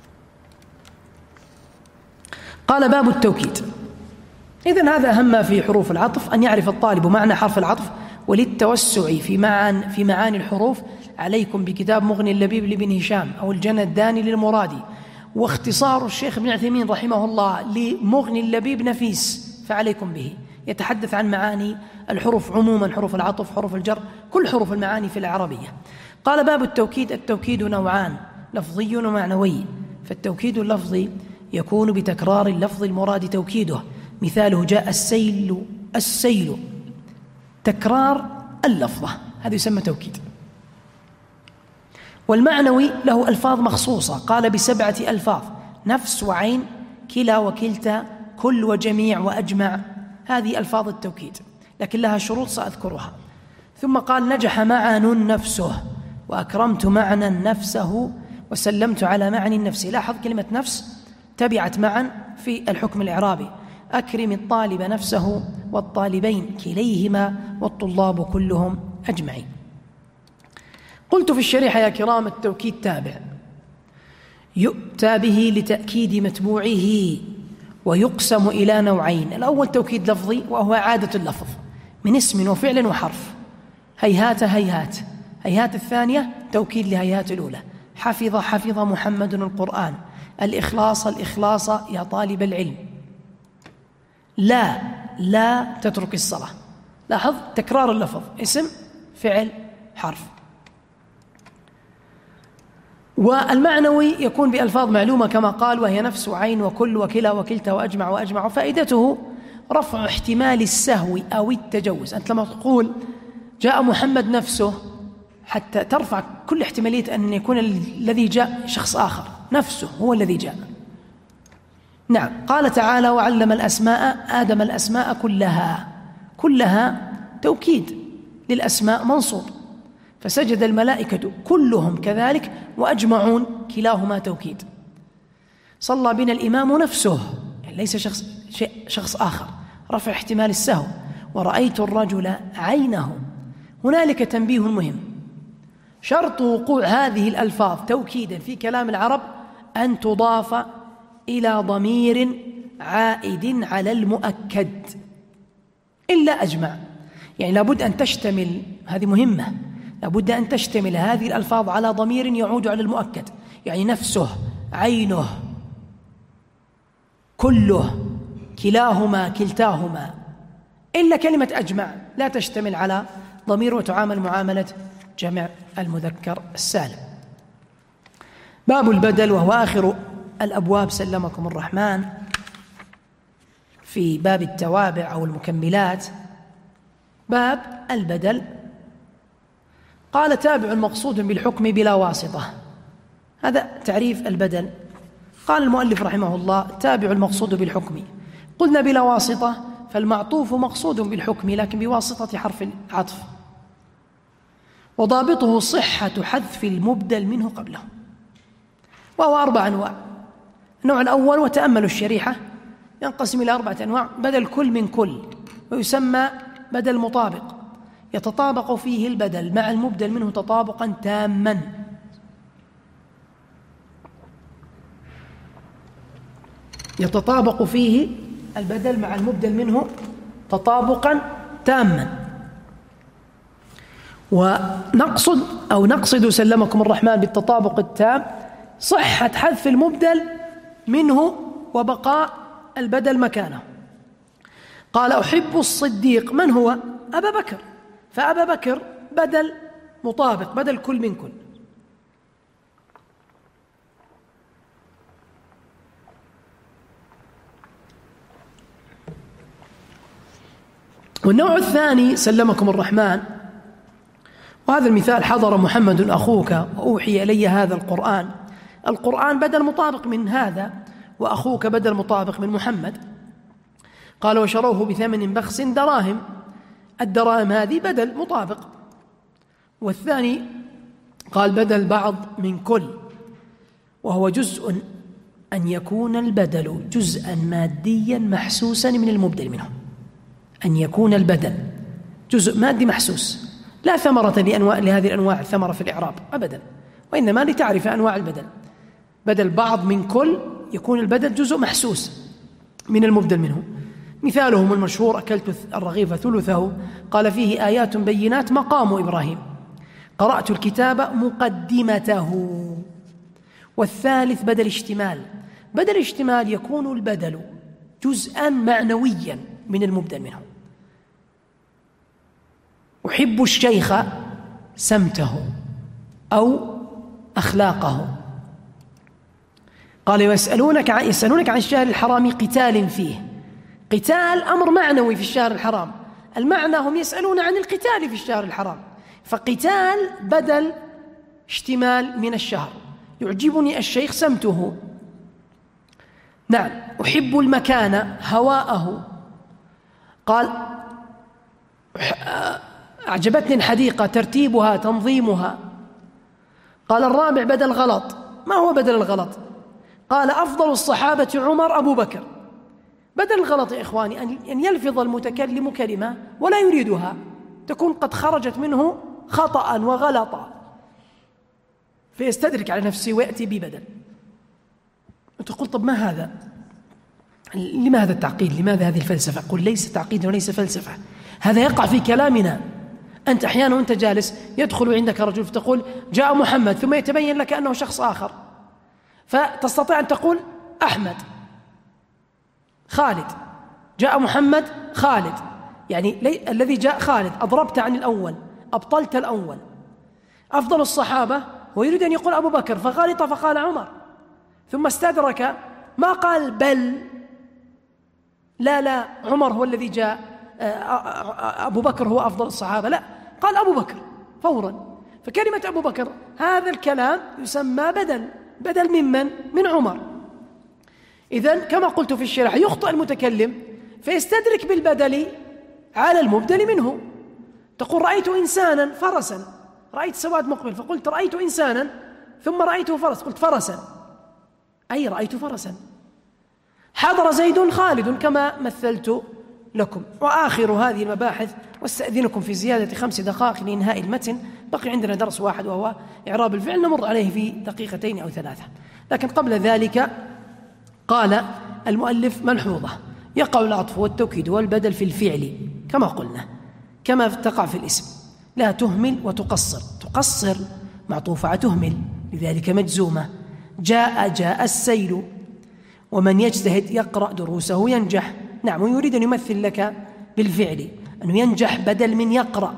قال باب التوكيد. إذن هذا أهم في حروف العطف، أن يعرف الطالب معنى حرف العطف. وللتوسع في معاني الحروف عليكم بكتاب مغني اللبيب لابن هشام أو الجنى الداني للمرادي، واختصار الشيخ ابن عثيمين رحمه الله لمغني اللبيب نفيس، فعليكم به. يتحدث عن معاني الحروف عموما، حروف العطف، حروف الجر، كل حروف المعاني في العربية. قال باب التوكيد. التوكيد نوعان، لفظي ومعنوي. فالتوكيد اللفظي يكون بتكرار اللفظ المراد توكيده، مثاله جاء السيل، تكرار اللفظة، هذا يسمى توكيد. والمعنوي له ألفاظ مخصوصة، قال ب7 ألفاظ: نفس وعين، كلا وكلتا، كل وجميع وأجمع. هذه ألفاظ التوكيد، لكن لها شروط سأذكرها. ثم قال: نجح معن نفسه، وأكرمت معنى نفسه، وسلمت على معنى النفس. لاحظ كلمة نفس تبعت معا في الحكم الإعرابي: أكرم الطالب نفسه والطالبين كليهما والطلاب كلهم أجمعين. قلت في الشريحة يا كرام: التوكيد تابع، يؤتى به لتأكيد متبوعه، ويقسم إلى نوعين: الأول توكيد لفظي، وهو إعادة اللفظ من اسم وفعل وحرف، هيهات هيهات. هيهات الثانية توكيد لهيهات الأولى: حفظ محمد القرآن، الإخلاص يا طالب العلم. لا تترك الصلاة. لاحظ تكرار اللفظ، اسم فعل حرف. والمعنوي يكون بألفاظ معلومة كما قال: وهي نفس وعين وكل وكلا وكلتا وأجمع وأجمع. فائدته رفع احتمال السهو أو التجوز. أنت لما تقول جاء محمد نفسه، حتى ترفع كل احتمالية أن يكون الذي جاء شخص آخر، نفسه هو الذي جاء. نعم. قال تعالى: وعلم آدم الأسماء كلها توكيد للأسماء منصوب، فسجد الملائكة كلهم كذلك، وأجمعون كلاهما توكيد. صلى بنا الإمام نفسه، يعني ليس شخص آخر، رفع احتمال السهو. ورأيت الرجل عينه. هنالك تنبيه مهم: شرط وقوع هذه الألفاظ توكيدا في كلام العرب أن تضاف إلى ضمير عائد على المؤكد، إلا أجمع. يعني لابد أن تشتمل، هذه مهمة، لابد أن تشتمل هذه الألفاظ على ضمير يعود على المؤكد، يعني نفسه، عينه، كله، كلاهما، كلتاهما. إلا كلمة أجمع لا تشتمل على ضمير وتعامل معاملة جمع المذكر السالم. باب البدل، وهو آخر الأبواب سلمكم الرحمن في باب التوابع أو المكملات. باب البدل. قال: تابع مقصود بالحكم بلا واسطة. هذا تعريف البدل. قال المؤلف رحمه الله: تابع المقصود بالحكم. قلنا بلا واسطة، فالمعطوف مقصود بالحكم لكن بواسطة حرف العطف، وضابطه صحة حذف المبدل منه قبله. وهو 4 أنواع. النوع الأول، وتأملوا الشريحة، ينقسم إلى 4 أنواع: بدل كل من كل، ويسمى بدل مطابق، يتطابق فيه البدل مع المبدل منه تطابقا تاما. يتطابق فيه البدل مع المبدل منه تطابقا تاما. ونقصد سلمكم الرحمن بالتطابق التام صحة حذف المبدل منه وبقاء البدل مكانه. قال أحب الصديق، من هو؟ أبا بكر، فأبا بكر بدل مطابق، بدل كل من كل. والنوع الثاني سلمكم الرحمن، وهذا المثال: حضر محمد أخوك وأوحي إلي هذا القرآن. القرآن بدل مطابق من هذا، وأخوك بدل مطابق من محمد. قال وشروه بثمن بخس دراهم، الدراهم هذه بدل مطابق. والثاني قال بدل بعض من كل، وهو جزء أن يكون البدل جزءا ماديا محسوسا من المبدل منه، أن يكون البدل جزء مادي محسوس، لا ثمرة لهذه الأنواع الثمرة في الإعراب أبدا، وإنما لتعرف أنواع البدل. بدل بعض من كل يكون البدل جزء محسوس من المبدل منه. مثالهم المشهور: أكلت الرغيف ثلثه، قال فيه آيات بينات مقام إبراهيم، قرأت الكتاب مقدمته. والثالث بدل اشتمال، بدل اشتمال يكون البدل جزءا معنويا من المبدل منه. أحب الشيخ سمته أو أخلاقه. قال يسألونك عن الشهر الحرام قتال فيه. قتال أمر معنوي في الشهر الحرام، المعنى هم يسألون عن القتال في الشهر الحرام، فقتال بدل اشتمال من الشهر. يعجبني الشيخ سمته. نعم. أحب المكان هواءه، قال أعجبتني الحديقة ترتيبها تنظيمها. قال الرابع بدل غلط. ما هو بدل الغلط؟ قال أفضل الصحابة عمر أبو بكر. بدل الغلط يا إخواني أن يلفظ المتكلم كلمة ولا يريدها، تكون قد خرجت منه خطأ وغلطا، فيستدرك على نفسه ويأتي ببدل. وتقول طب ما هذا؟ لماذا التعقيد؟ لماذا هذه الفلسفة؟ قل ليس تعقيد وليس فلسفة، هذا يقع في كلامنا. أنت أحيانا وأنت جالس يدخل عندك رجل فتقول جاء محمد، ثم يتبين لك أنه شخص آخر، فتستطيع أن تقول أحمد خالد، جاء محمد خالد، يعني الذي جاء خالد، أضربت عن الأول، أبطلت الأول. أفضل الصحابة ويريد أن يقول أبو بكر فغلط فقال عمر، ثم استدرك ما قال بل لا عمر هو الذي جاء، أبو بكر هو أفضل الصحابة، لا، قال أبو بكر فورا. فكلمة أبو بكر هذا الكلام يسمى بدل من عمر. إذن كما قلت في الشرح يخطئ المتكلم فيستدرك بالبدل على المبدل منه. تقول رأيت إنسانا فرسا، رأيت سواد مقبل فقلت رأيت إنسانا، ثم رأيته فرس قلت فرسا، أي رأيت فرسا. حضر زيد خالد كما مثلت لكم. وآخر هذه المباحث، واستأذنكم في زيادة 5 دقائق لإنهاء المتن، بقي عندنا درس واحد وهو إعراب الفعل، نمر عليه في 2 أو 3 دقائق. لكن قبل ذلك قال المؤلف ملحوظة: يقع العطف والتوكيد والبدل في الفعل كما قلنا، كما تقع في الاسم، لا تهمل وتقصر. تقصر معطوفة على تهمل، لذلك مجزومة. جاء السيل، ومن يجتهد يقرأ دروسه ينجح. نعم، ويريد أن يمثل لك بالفعل أنه ينجح بدل من يقرأ،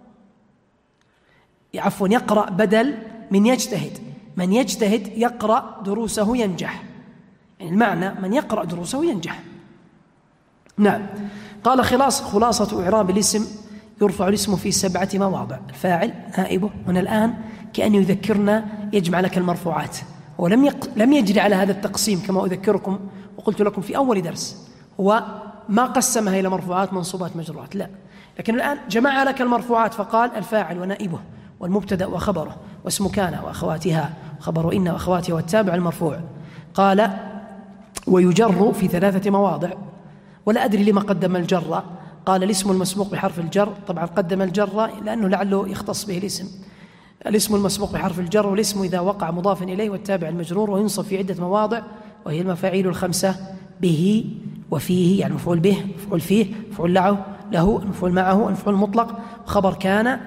عفوا يقرأ بدل من يجتهد. من يجتهد يقرأ دروسه ينجح، يعني المعنى من يقرأ دروسه ينجح. نعم. قال خلاصة إعراب الاسم: يرفع الاسم في 7 مواضع: الفاعل، نائبه. هنا الآن كأنه يذكرنا، يجمع لك المرفوعات. هو لم يجري على هذا التقسيم كما أذكركم وقلت لكم في أول درس، هو ما قسمها إلى مرفوعات منصوبات مجرورات، لا، لكن الآن جمع لك المرفوعات فقال الفاعل ونائبه والمبتدأ وخبره واسم كان وأخواتها وخبر إن وأخواتها والتابع المرفوع. قال ويجر في 3 مواضع، ولا أدري لما قدم الجر. قال الاسم المسبوق بحرف الجر، طبعا قدم الجر لأنه لعله يختص به الاسم. الاسم المسبوق بحرف الجر، والاسم إذا وقع مضافا إليه، والتابع المجرور، وينصب في عدة مواضع، وهي المفاعيل ال5: به وفيه، يعني مفعول به، مفعول فيه، مفعول له، المفعول معه، المفعول المطلق، خبر كان،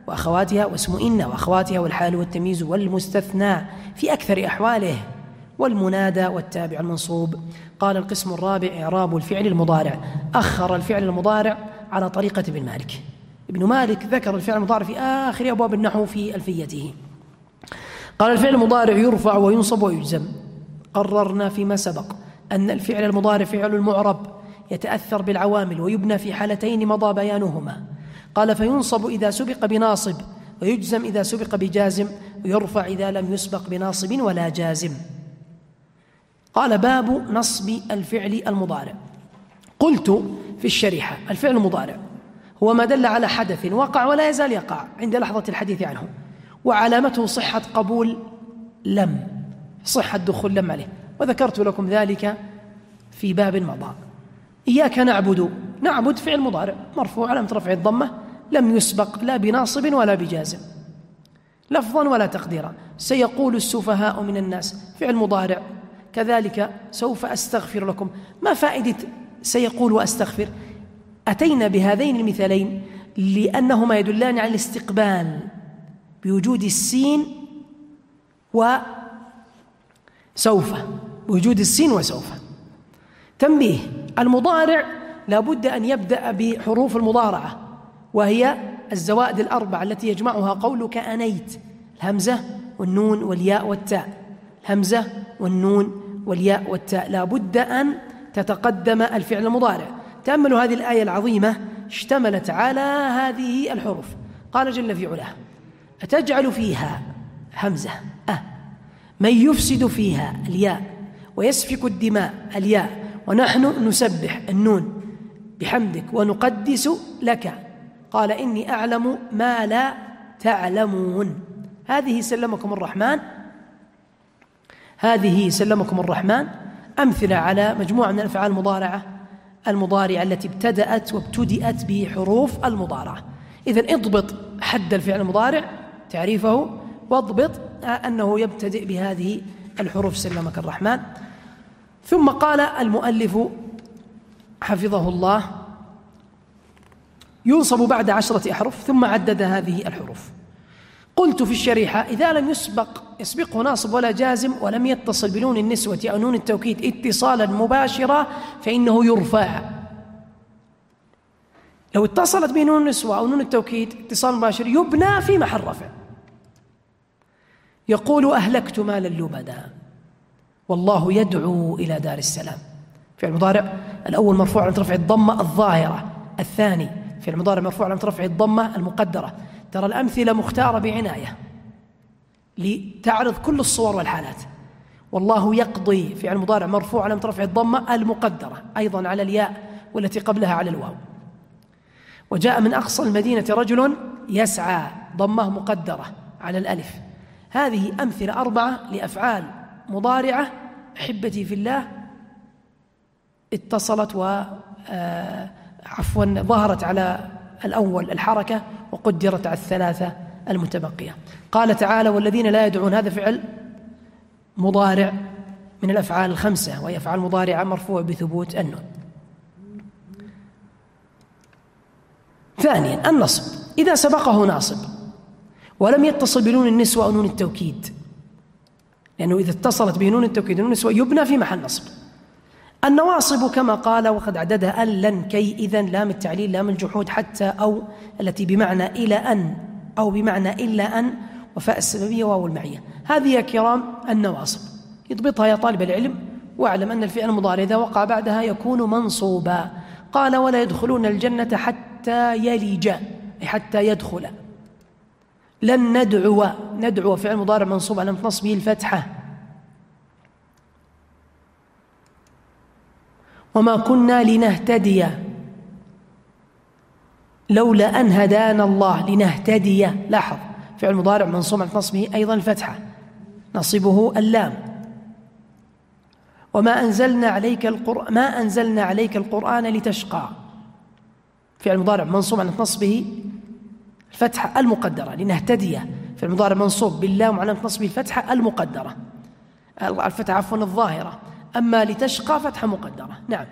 وأخواتها، واسم إن وأخواتها، والحال والتمييز والمستثنى في أكثر أحواله، والمنادى والتابع المنصوب. قال القسم الرابع: إعراب الفعل المضارع. أخر الفعل المضارع على طريقة ابن مالك. ابن مالك ذكر الفعل المضارع في آخر أبواب النحو في ألفيته. قال: الفعل المضارع يرفع وينصب ويجزم. قررنا فيما سبق أن الفعل المضارع فعل المعرب يتأثر بالعوامل ويبنى في حالتين مضى بيانهما. قال: فينصب إذا سبق بناصب، ويجزم إذا سبق بجازم، ويرفع إذا لم يسبق بناصب ولا جازم. قال: باب نصب الفعل المضارع. قلت في الشريحة: الفعل المضارع هو ما دل على حدث وقع ولا يزال يقع عند لحظة الحديث عنه، وعلامته صحة قبول لم، صحة دخول لم عليه، وذكرت لكم ذلك في باب مضى. إياك نعبد، نعبد فعل مضارع مرفوع علامة رفعه الضمة، لم يسبق لا بناصب ولا بجازم لفظا ولا تقديرا. سيقول السفهاء من الناس فعل مضارع، كذلك سوف أستغفر لكم. ما فائدة سيقول وأستغفر؟ أتينا بهذين المثالين لأنهما يدلان على الاستقبال بوجود السين وسوف، بوجود السين وسوف. تنبيه: المضارع لابد أن يبدأ بحروف المضارعة، وهي الزوائد الأربعة التي يجمعها قولك أنيت: الهمزة والنون والياء والتاء، الهمزة والنون والياء والتاء، لابد أن تتقدم الفعل المضارع. تأملوا هذه الآية العظيمة، اشتملت على هذه الحروف. قال جل في علاه: أتجعل فيها همزة من يفسد فيها الياء ويسفك الدماء الياء ونحن نسبح النون بحمدك ونقدس لك قال إني أعلم ما لا تعلمون. هذه سلمكم الرحمن أمثلة على مجموعة من الأفعال المضارعة التي ابتدأت وابتدأت بحروف المضارعة. إذن اضبط حد الفعل المضارع تعريفه، واضبط أنه يبتدئ بهذه الحروف سلمك الرحمن. ثم قال المؤلف حفظه الله: ينصب بعد 10 أحرف، ثم عدد هذه الحروف. قلت في الشريحة: إذا لم يسبقه ناصب ولا جازم ولم يتصل بنون النسوة أو نون التوكيد اتصالا مباشرا فإنه يرفع. لو اتصلت بنون النسوة أو نون التوكيد اتصال مباشر يبنى في محل رفع. يقول: أهلكت مالا لبدا والله يدعو إلى دار السلام. فعل المضارع الأول مرفوع على رفع الضمة الظاهرة، الثاني فعل المضارع مرفوع على رفع الضمة المقدرة. ترى الأمثلة مختارة بعناية لتعرض كل الصور والحالات. والله يقضي فعل المضارع مرفوع على رفع الضمة المقدرة أيضا على الياء والتي قبلها على الواو. وجاء من أقصى المدينة رجل يسعى ضمة مقدرة على الألف. هذه أمثلة 4 لأفعال مضارعة أحبتي في الله اتصلت ظهرت على الأول الحركة وقدرت على 3 المتبقية. قال تعالى: والذين لا يدعون، هذا فعل مضارع من الأفعال 5، وهي أفعال مضارعة مرفوع بثبوت النون. ثانيا النصب، إذا سبقه ناصب ولم يتصل بنون النسوة أو نون التوكيد، لأنه إذا اتصلت بنون التوكيد ونون النسوة يبنى في محل نصب. النواصب كما قال وقد عددها: أن، لن، كي، إذن، لام التعليل، لام الجحود، حتى، أو التي بمعنى إلى أن أو بمعنى إلا أن، وفاء السببية واو المعية. هذه يا كرام النواصب، يضبطها يا طالب العلم، واعلم أن الفعل المضارع إذا وقع بعدها يكون منصوبا. قال: ولا يدخلون الجنة حتى يلج، أي حتى يدخل. لن ندعو فعل مضارع منصوب على نصبه الفتحة. وما كنا لنهتدي لولا أن هدانا الله، لنهتدي، لاحظ فعل مضارع منصوب على نصبه أيضا الفتحة، نصبه اللام. ما أنزلنا عليك القرآن لتشقى، فعل مضارع منصوب على نصبه الفتحة المقدرة. لنهتدي فعل مضارع منصوب باللام على نصبه الفتحة المقدرة، الفتحة الظاهرة. أما لتشقى فتحة مقدرة. نعم.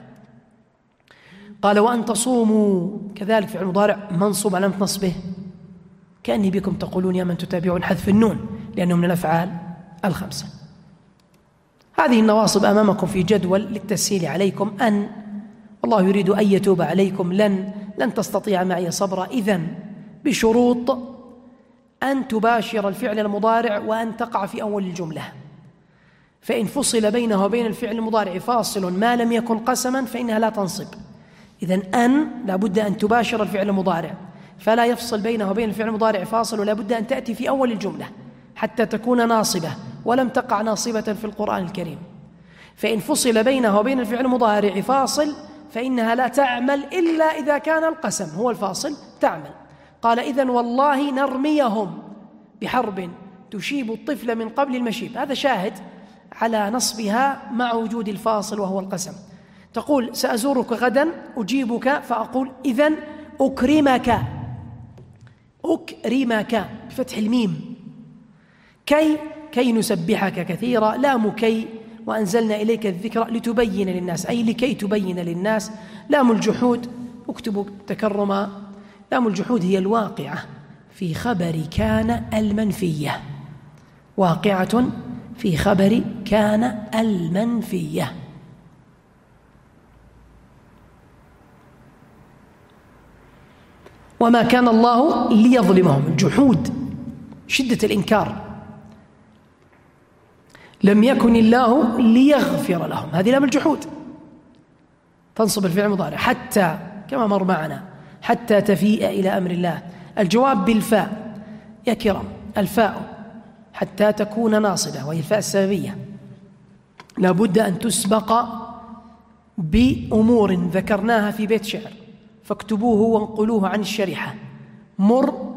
قال: وأن تصوموا، كذلك فعل مضارع منصوب على نصبه كأني بكم تقولون يا من تتابعون حذف النون لأنه من الأفعال الخمسة. هذه النواصب أمامكم في جدول للتسهيل عليكم، أن الله يريد أن يتوب عليكم، لن تستطيع معي صبرا، إذن بشروط أن تباشر الفعل المضارع وأن تقع في أول الجملة. فإن فصل بينه وبين الفعل المضارع فاصل ما لم يكن قسما فإنها لا تنصب. إذن أن لابد أن تباشر الفعل المضارع، فلا يفصل بينه وبين الفعل المضارع فاصل، ولا بد أن تأتي في أول الجملة حتى تكون ناصبة، ولم تقع ناصبة في القرآن الكريم. فإن فصل بينه وبين الفعل المضارع فاصل فإنها لا تعمل إلا إذا كان القسم هو الفاصل تعمل. قال إذن والله نرميهم بحرب تشيب الطفل من قبل المشيب. هذا شاهد على نصبها مع وجود الفاصل وهو القسم. تقول سأزورك غدا أجيبك فأقول إذن أكرمك بفتح الميم. كي نسبحك كثيرا، لام كي وأنزلنا إليك الذكر لتبين للناس، أي لكي تبين للناس. لام الجحود اكتبوا تكرما، لام الجحود هي الواقعة في خبر كان المنفية، واقعة في خبر كان المنفية. وما كان الله ليظلمهم، الجحود شدة الإنكار. لم يكن الله ليغفر لهم، هذه لام الجحود تنصب الفعل المضارع، حتى كما مر معنا حتى تفيء إلى أمر الله. الجواب بالفاء يا كرام، الفاء حتى تكون ناصبة وهي الفاء السببية لابد أن تسبق بأمور ذكرناها في بيت شعر فاكتبوه وانقلوه عن الشريحة. مر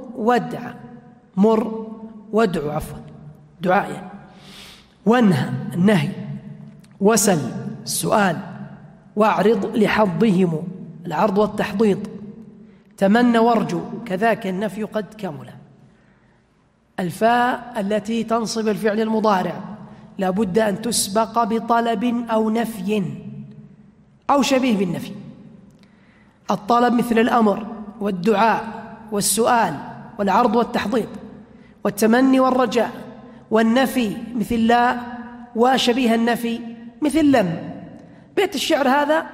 وادع دعاء يعني. وانهى النهي، وسل السؤال، واعرض لحظهم العرض والتحضيض، تمنى وارجو كذاك النفي قد كمل. الفاء التي تنصب الفعل المضارع لابد أن تسبق بطلب أو نفي أو شبيه بالنفي. الطلب مثل الأمر والدعاء والسؤال والعرض والتحضيض، والتمني والرجاء، والنفي مثل لا، وشبيه النفي مثل لم. بيت الشعر هذا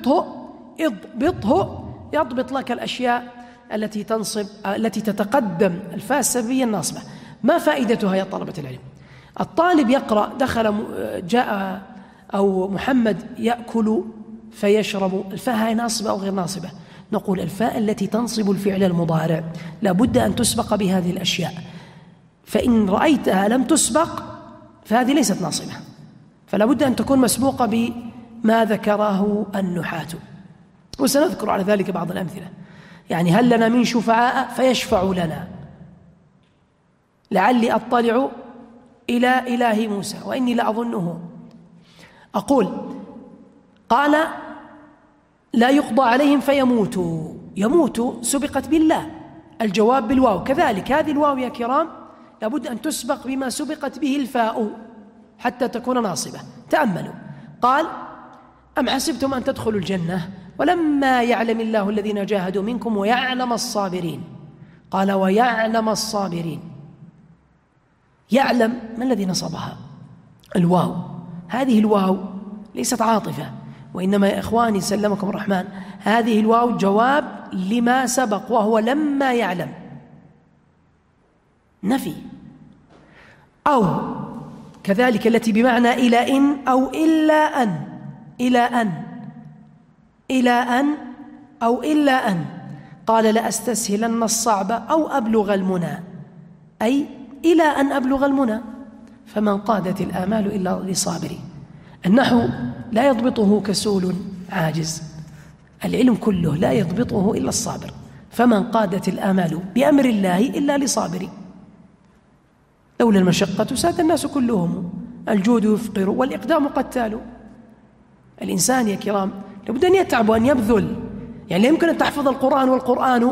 اضبطه يضبط لك الأشياء التي تتقدم الفاء السببية الناصبة. ما فائدتها يا طلبة العلم؟ الطالب يقرأ جاء أو محمد يأكل فيشرب، الفاء هي ناصبة أو غير ناصبة؟ نقول الفاء التي تنصب الفعل المضارع لابد أن تسبق بهذه الأشياء، فإن رأيتها لم تسبق فهذه ليست ناصبة، فلا بد أن تكون مسبوقة بما ذكره النحاة، وسنذكر على ذلك بعض الأمثلة. يعني هل لنا من شفعاء فيشفع لنا، لعلي أطلع إلى إله موسى وإني لأظنه. أقول قال لا يقضى عليهم فيموتوا، يموت سبقت بالله، الجواب بالواو. كذلك هذه الواو يا كرام لابد أن تسبق بما سبقت به الفاء حتى تكون ناصبة. تأملوا، قال أم حسبتم أن تدخلوا الجنة ولما يعلم الله الذين جاهدوا منكم ويعلم الصابرين. قال ويعلم الصابرين، يعلم ما الذي نصبها؟ الواو. هذه الواو ليست عاطفة، وإنما يا إخواني سلمكم الرحمن هذه الواو جواب لما سبق وهو لما يعلم، نفي. أو كذلك التي بمعنى إلى إن أو إلا أن، إلى أن أو إلا أن. قال لأستسهلن الصعب أو أبلغ المنى، أي إلى أن أبلغ المنى، فمن قادت الآمال إلا لصابري. النحو لا يضبطه كسول عاجز، العلم كله لا يضبطه إلا الصابر، فمن قادت الآمال بأمر الله إلا لصابري. لولا المشقة ساد الناس كلهم، الجود يفقر والإقدام قتال. الإنسان يا كرام لابد أن يتعب وأن يبذل، يعني لا يمكن أن تحفظ القرآن والقرآن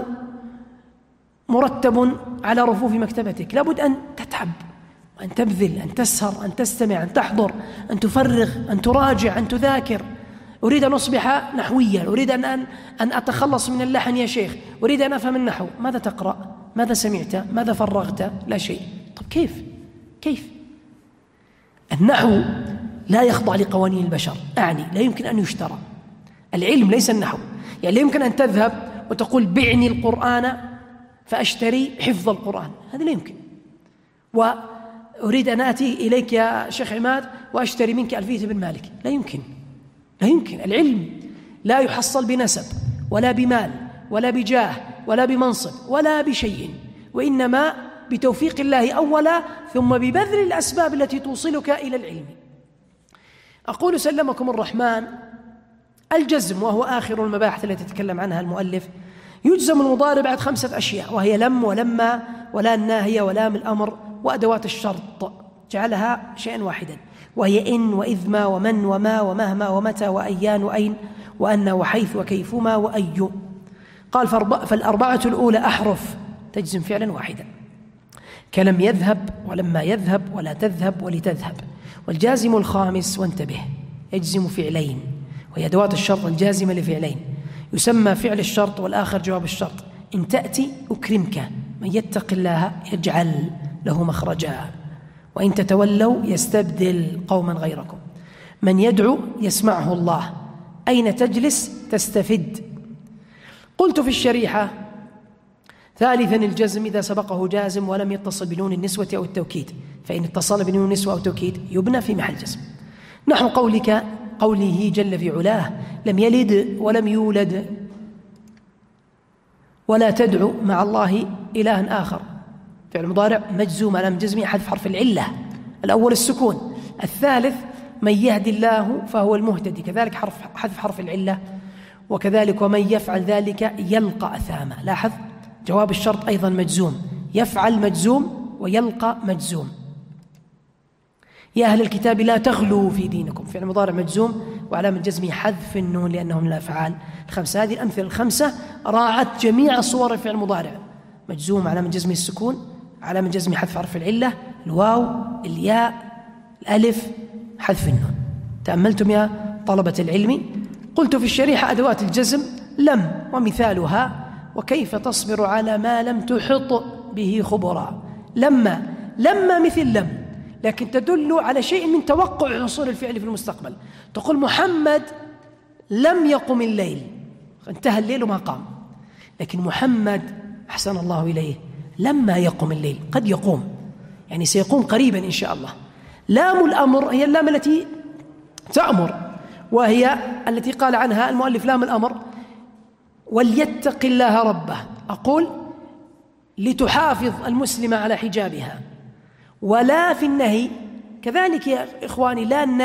مرتب على رفوف مكتبتك، لابد أن تتعب وأن تبذل، أن تسهر، أن تستمع، أن تحضر، أن تفرغ، أن تراجع، أن تذاكر. أريد أن أصبح نحويا، أريد أن أتخلص من اللحن يا شيخ، أريد أن أفهم النحو. ماذا تقرأ؟ ماذا سمعت؟ ماذا فرغت؟ لا شيء. طب كيف؟ النحو لا يخضع لقوانين البشر، أعني لا يمكن أن يشترى. العلم ليس النحو، يعني لا يمكن أن تذهب وتقول بعني القرآن فأشتري حفظ القرآن، هذا لا يمكن. وأريد أن آتي إليك يا شيخ عماد وأشتري منك ألفية بن مالك، لا يمكن. العلم لا يحصل بنسب ولا بمال ولا بجاه ولا بمنصب ولا بشيء، وإنما بتوفيق الله أولا، ثم ببذل الأسباب التي توصلك إلى العلم. أقول سلمكم الرحمن، الجزم وهو آخر المباحث التي تتكلم عنها المؤلف، يجزم المضارع بعد 5 أشياء، وهي لم ولما ولا الناهية ولام الأمر وأدوات الشرط، جعلها شيئا واحدا، وهي إن وإذ ما ومن وما ومهما ومتى وأيان وأين وأن وحيث وكيفما وأي. قال فالأربعة الأولى أحرف تجزم فعلا واحدا، كلم يذهب ولما يذهب ولا تذهب ولتذهب. والجازم الخامس وانتبه يجزم فعلين، وهي أدوات الشرط الجازمة لفعلين، يسمى فعل الشرط والآخر جواب الشرط. إن تأتي أكرمك، من يتق الله يجعل له مخرجا، وإن تتولوا يستبدل قوما غيركم. من يدعو يسمعه الله، أين تجلس تستفد. قلت في الشريحة ثالثا الجزم إذا سبقه جازم ولم يتصل بنون النسوة أو التوكيد، فإن اتصل بنون النسوة أو التوكيد يبنى في محل جزم، نحو قوله جل في علاه لم يلد ولم يولد ولا تدعو مع الله إلها آخر. فعل مضارع مجزوم على جزمه حذف حرف العلة، الأول السكون، الثالث من يهدي الله فهو المهتدي، كذلك حذف حرف العلة، وكذلك ومن يفعل ذلك يلقى أثاما. لاحظ جواب الشرط أيضا مجزوم، يفعل مجزوم ويلقى مجزوم. يا أهل الكتاب لا تغلوا في دينكم، فعل مضارع مجزوم وعلامة جزمه حذف النون لأنهم من الأفعال الخمسة. هذه الأمثلة الخمسة راعت جميع صور الفعل المضارع، مجزوم علامة جزمه السكون، علامة جزمه حذف حرف العلة، الواو، الياء، الألف، حذف النون. تأملتم يا طلبة العلم؟ قلت في الشريحة أدوات الجزم لم ومثالها وكيف تصبر على ما لم تحط به خبرا. لما مثل لم، لكن تدل على شيء من توقع حصول الفعل في المستقبل. تقول محمد لم يقم الليل، انتهى الليل وما قام، لكن محمد أحسن الله إليه لما يقم الليل، قد يقوم، يعني سيقوم قريبا إن شاء الله. لام الأمر هي اللام التي تأمر، وهي التي قال عنها المؤلف لام الأمر وليتق الله ربه. أقول لتحافظ المسلمة على حجابها. ولا في النهي كذلك يا إخواني،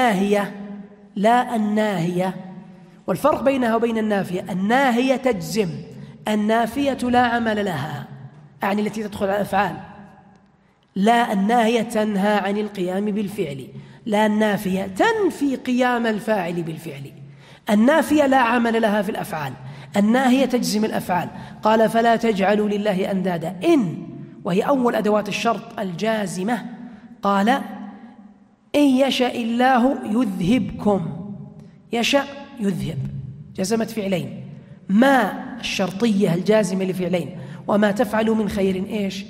لا الناهية، والفرق بينها وبين النافية، الناهية تجزم، النافية لا عمل لها، يعني التي تدخل على الأفعال. لا الناهية تنهى عن القيام بالفعل، لا النافية تنفي قيام الفاعل بالفعل. النافية لا عمل لها في الأفعال، الناهية تجزم الأفعال. قال فلا تجعلوا لله أندادا، إن وهي أول أدوات الشرط الجازمة. قال إن يشاء الله يذهبكم، يشاء يذهب، جزمت فعلين. ما الشرطية الجازمة لفعلين، وما تفعلوا من خير إيش؟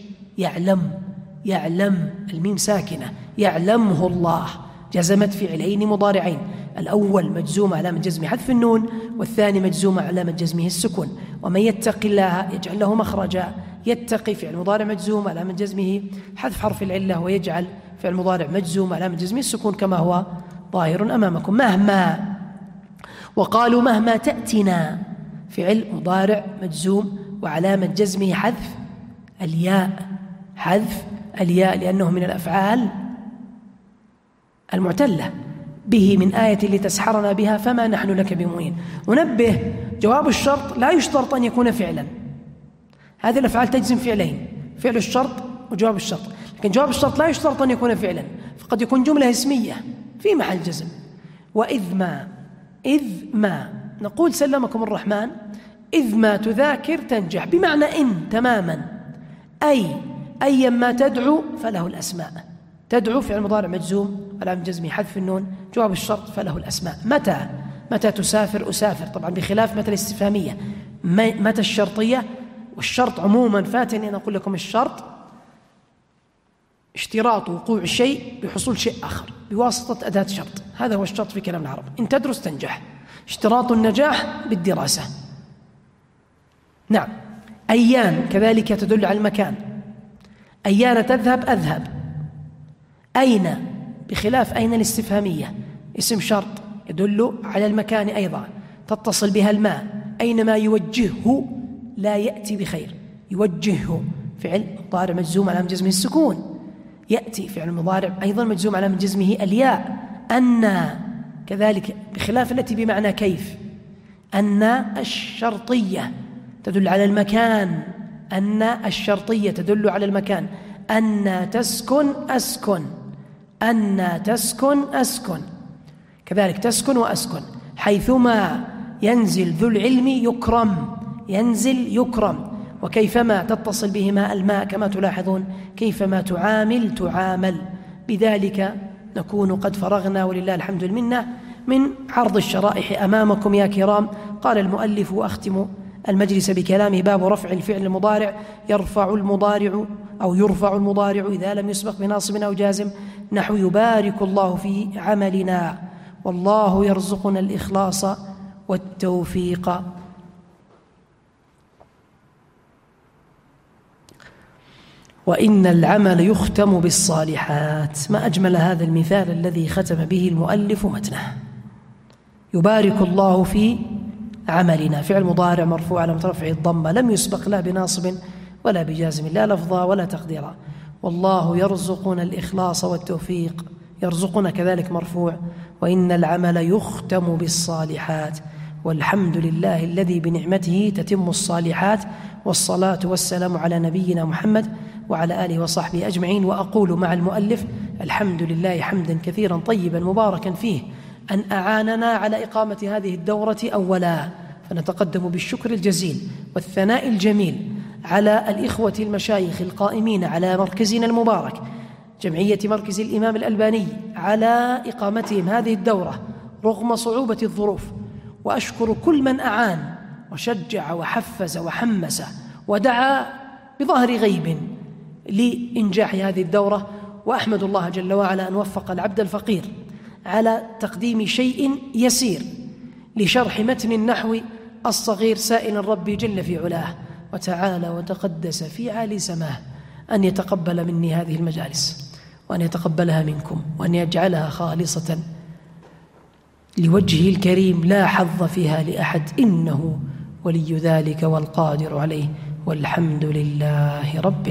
يعلم الميم ساكنة، يعلمه الله، جزمت فعلين مضارعين، الأول مجزوم علامة جزمه حذف النون، والثاني مجزوم علامة جزمه السكون. ومن يتق الله يجعل له مخرجا، يتقي فعل مضارع مجزوم علامة جزمه حذف حرف العلة، ويجعل فعل مضارع مجزوم علامة جزمه السكون كما هو ظاهر أمامكم. مهما، وقالوا مهما تأتنا، فعل مضارع مجزوم وعلامة جزمه حذف الياء لأنه من الأفعال المعتلة، به من آية لتسحرنا بها فما نحن لك بمؤمنين. ونبه جواب الشرط لا يشترط أن يكون فعلا، هذه الأفعال تجزم فعلين، فعل الشرط وجواب الشرط، لكن جواب الشرط لا يشترط أن يكون فعلا، فقد يكون جملة اسمية في محل جزم. وإذ ما نقول سلمكم الرحمن إذ ما تذاكر تنجح، بمعنى إن تماما، أي ما تدعو فله الأسماء. تدعو فعل مضارع مجزوم علامة جزمه حذف النون، جواب الشرط فله الأسماء. متى تسافر أسافر، طبعا بخلاف متى الاستفهامية. متى الشرطية والشرط عموما فاتني أن أقول لكم الشرط اشتراط وقوع شيء بحصول شيء آخر بواسطة أداة شرط، هذا هو الشرط في كلام العرب. إن تدرس تنجح، اشتراط النجاح بالدراسة. نعم. أيان كذلك تدل على المكان، أيان تذهب أذهب. أين بخلاف أين الاستفهامية اسم شرط يدل على المكان أيضا، تتصل بها الماء، أينما يوجهه لا يأتي بخير. يوجهه فعل مضارع مجزوم على جزمه السكون، يأتي فعل مضارع أيضا مجزوم على جزمه الياء. أن كذلك بخلاف التي بمعنى كيف، أن الشرطية تدل على المكان، أن الشرطية تدل على المكان. أن تسكن أسكن، أن تسكن أسكن، كذلك تسكن وأسكن. حيثما ينزل ذو العلم يكرم، ينزل يكرم. وكيفما تتصل بهما الماء كما تلاحظون، كيفما تعامل تعامل. بذلك نكون قد فرغنا ولله الحمد المنة من عرض الشرائح أمامكم يا كرام. قال المؤلف وأختم المجلس بكلامه: باب رفع الفعل المضارع. يرفع المضارع أو يرفع المضارع إذا لم يسبق بناصب أو جازم، نحو يبارك الله في عملنا، والله يرزقنا الإخلاص والتوفيق. وإن العمل يختم بالصالحات. ما أجمل هذا المثال الذي ختم به المؤلف متنه. يبارك الله في عملنا، فعل مضارع مرفوع على رفعه الضمة، لم يسبق لا بناصب ولا بجازم، لا لفظا ولا تقديرا. والله يرزقنا الإخلاص والتوفيق، يرزقنا كذلك مرفوع. وإن العمل يختم بالصالحات، والحمد لله الذي بنعمته تتم الصالحات. والصلاة والسلام على نبينا محمد وعلى آله وصحبه أجمعين. وأقول مع المؤلف: الحمد لله حمدا كثيرا طيبا مباركا فيه أن أعاننا على إقامة هذه الدورة أولا، فنتقدم بالشكر الجزيل والثناء الجميل على الإخوة المشايخ القائمين على مركزنا المبارك جمعية مركز الإمام الألباني على إقامتهم هذه الدورة رغم صعوبة الظروف. وأشكر كل من أعان وشجع وحفز وحمس ودعا بظهر غيب لإنجاح هذه الدورة. وأحمد الله جل وعلا أن وفق العبد الفقير على تقديم شيء يسير لشرح متن النحو الصغير، سائلا ربي جل في علاه وتعالى وتقدس في عالي سماه أن يتقبل مني هذه المجالس، وأن يتقبلها منكم، وأن يجعلها خالصة لوجهه الكريم لا حظ فيها لأحد، إنه ولي ذلك والقادر عليه، والحمد لله رب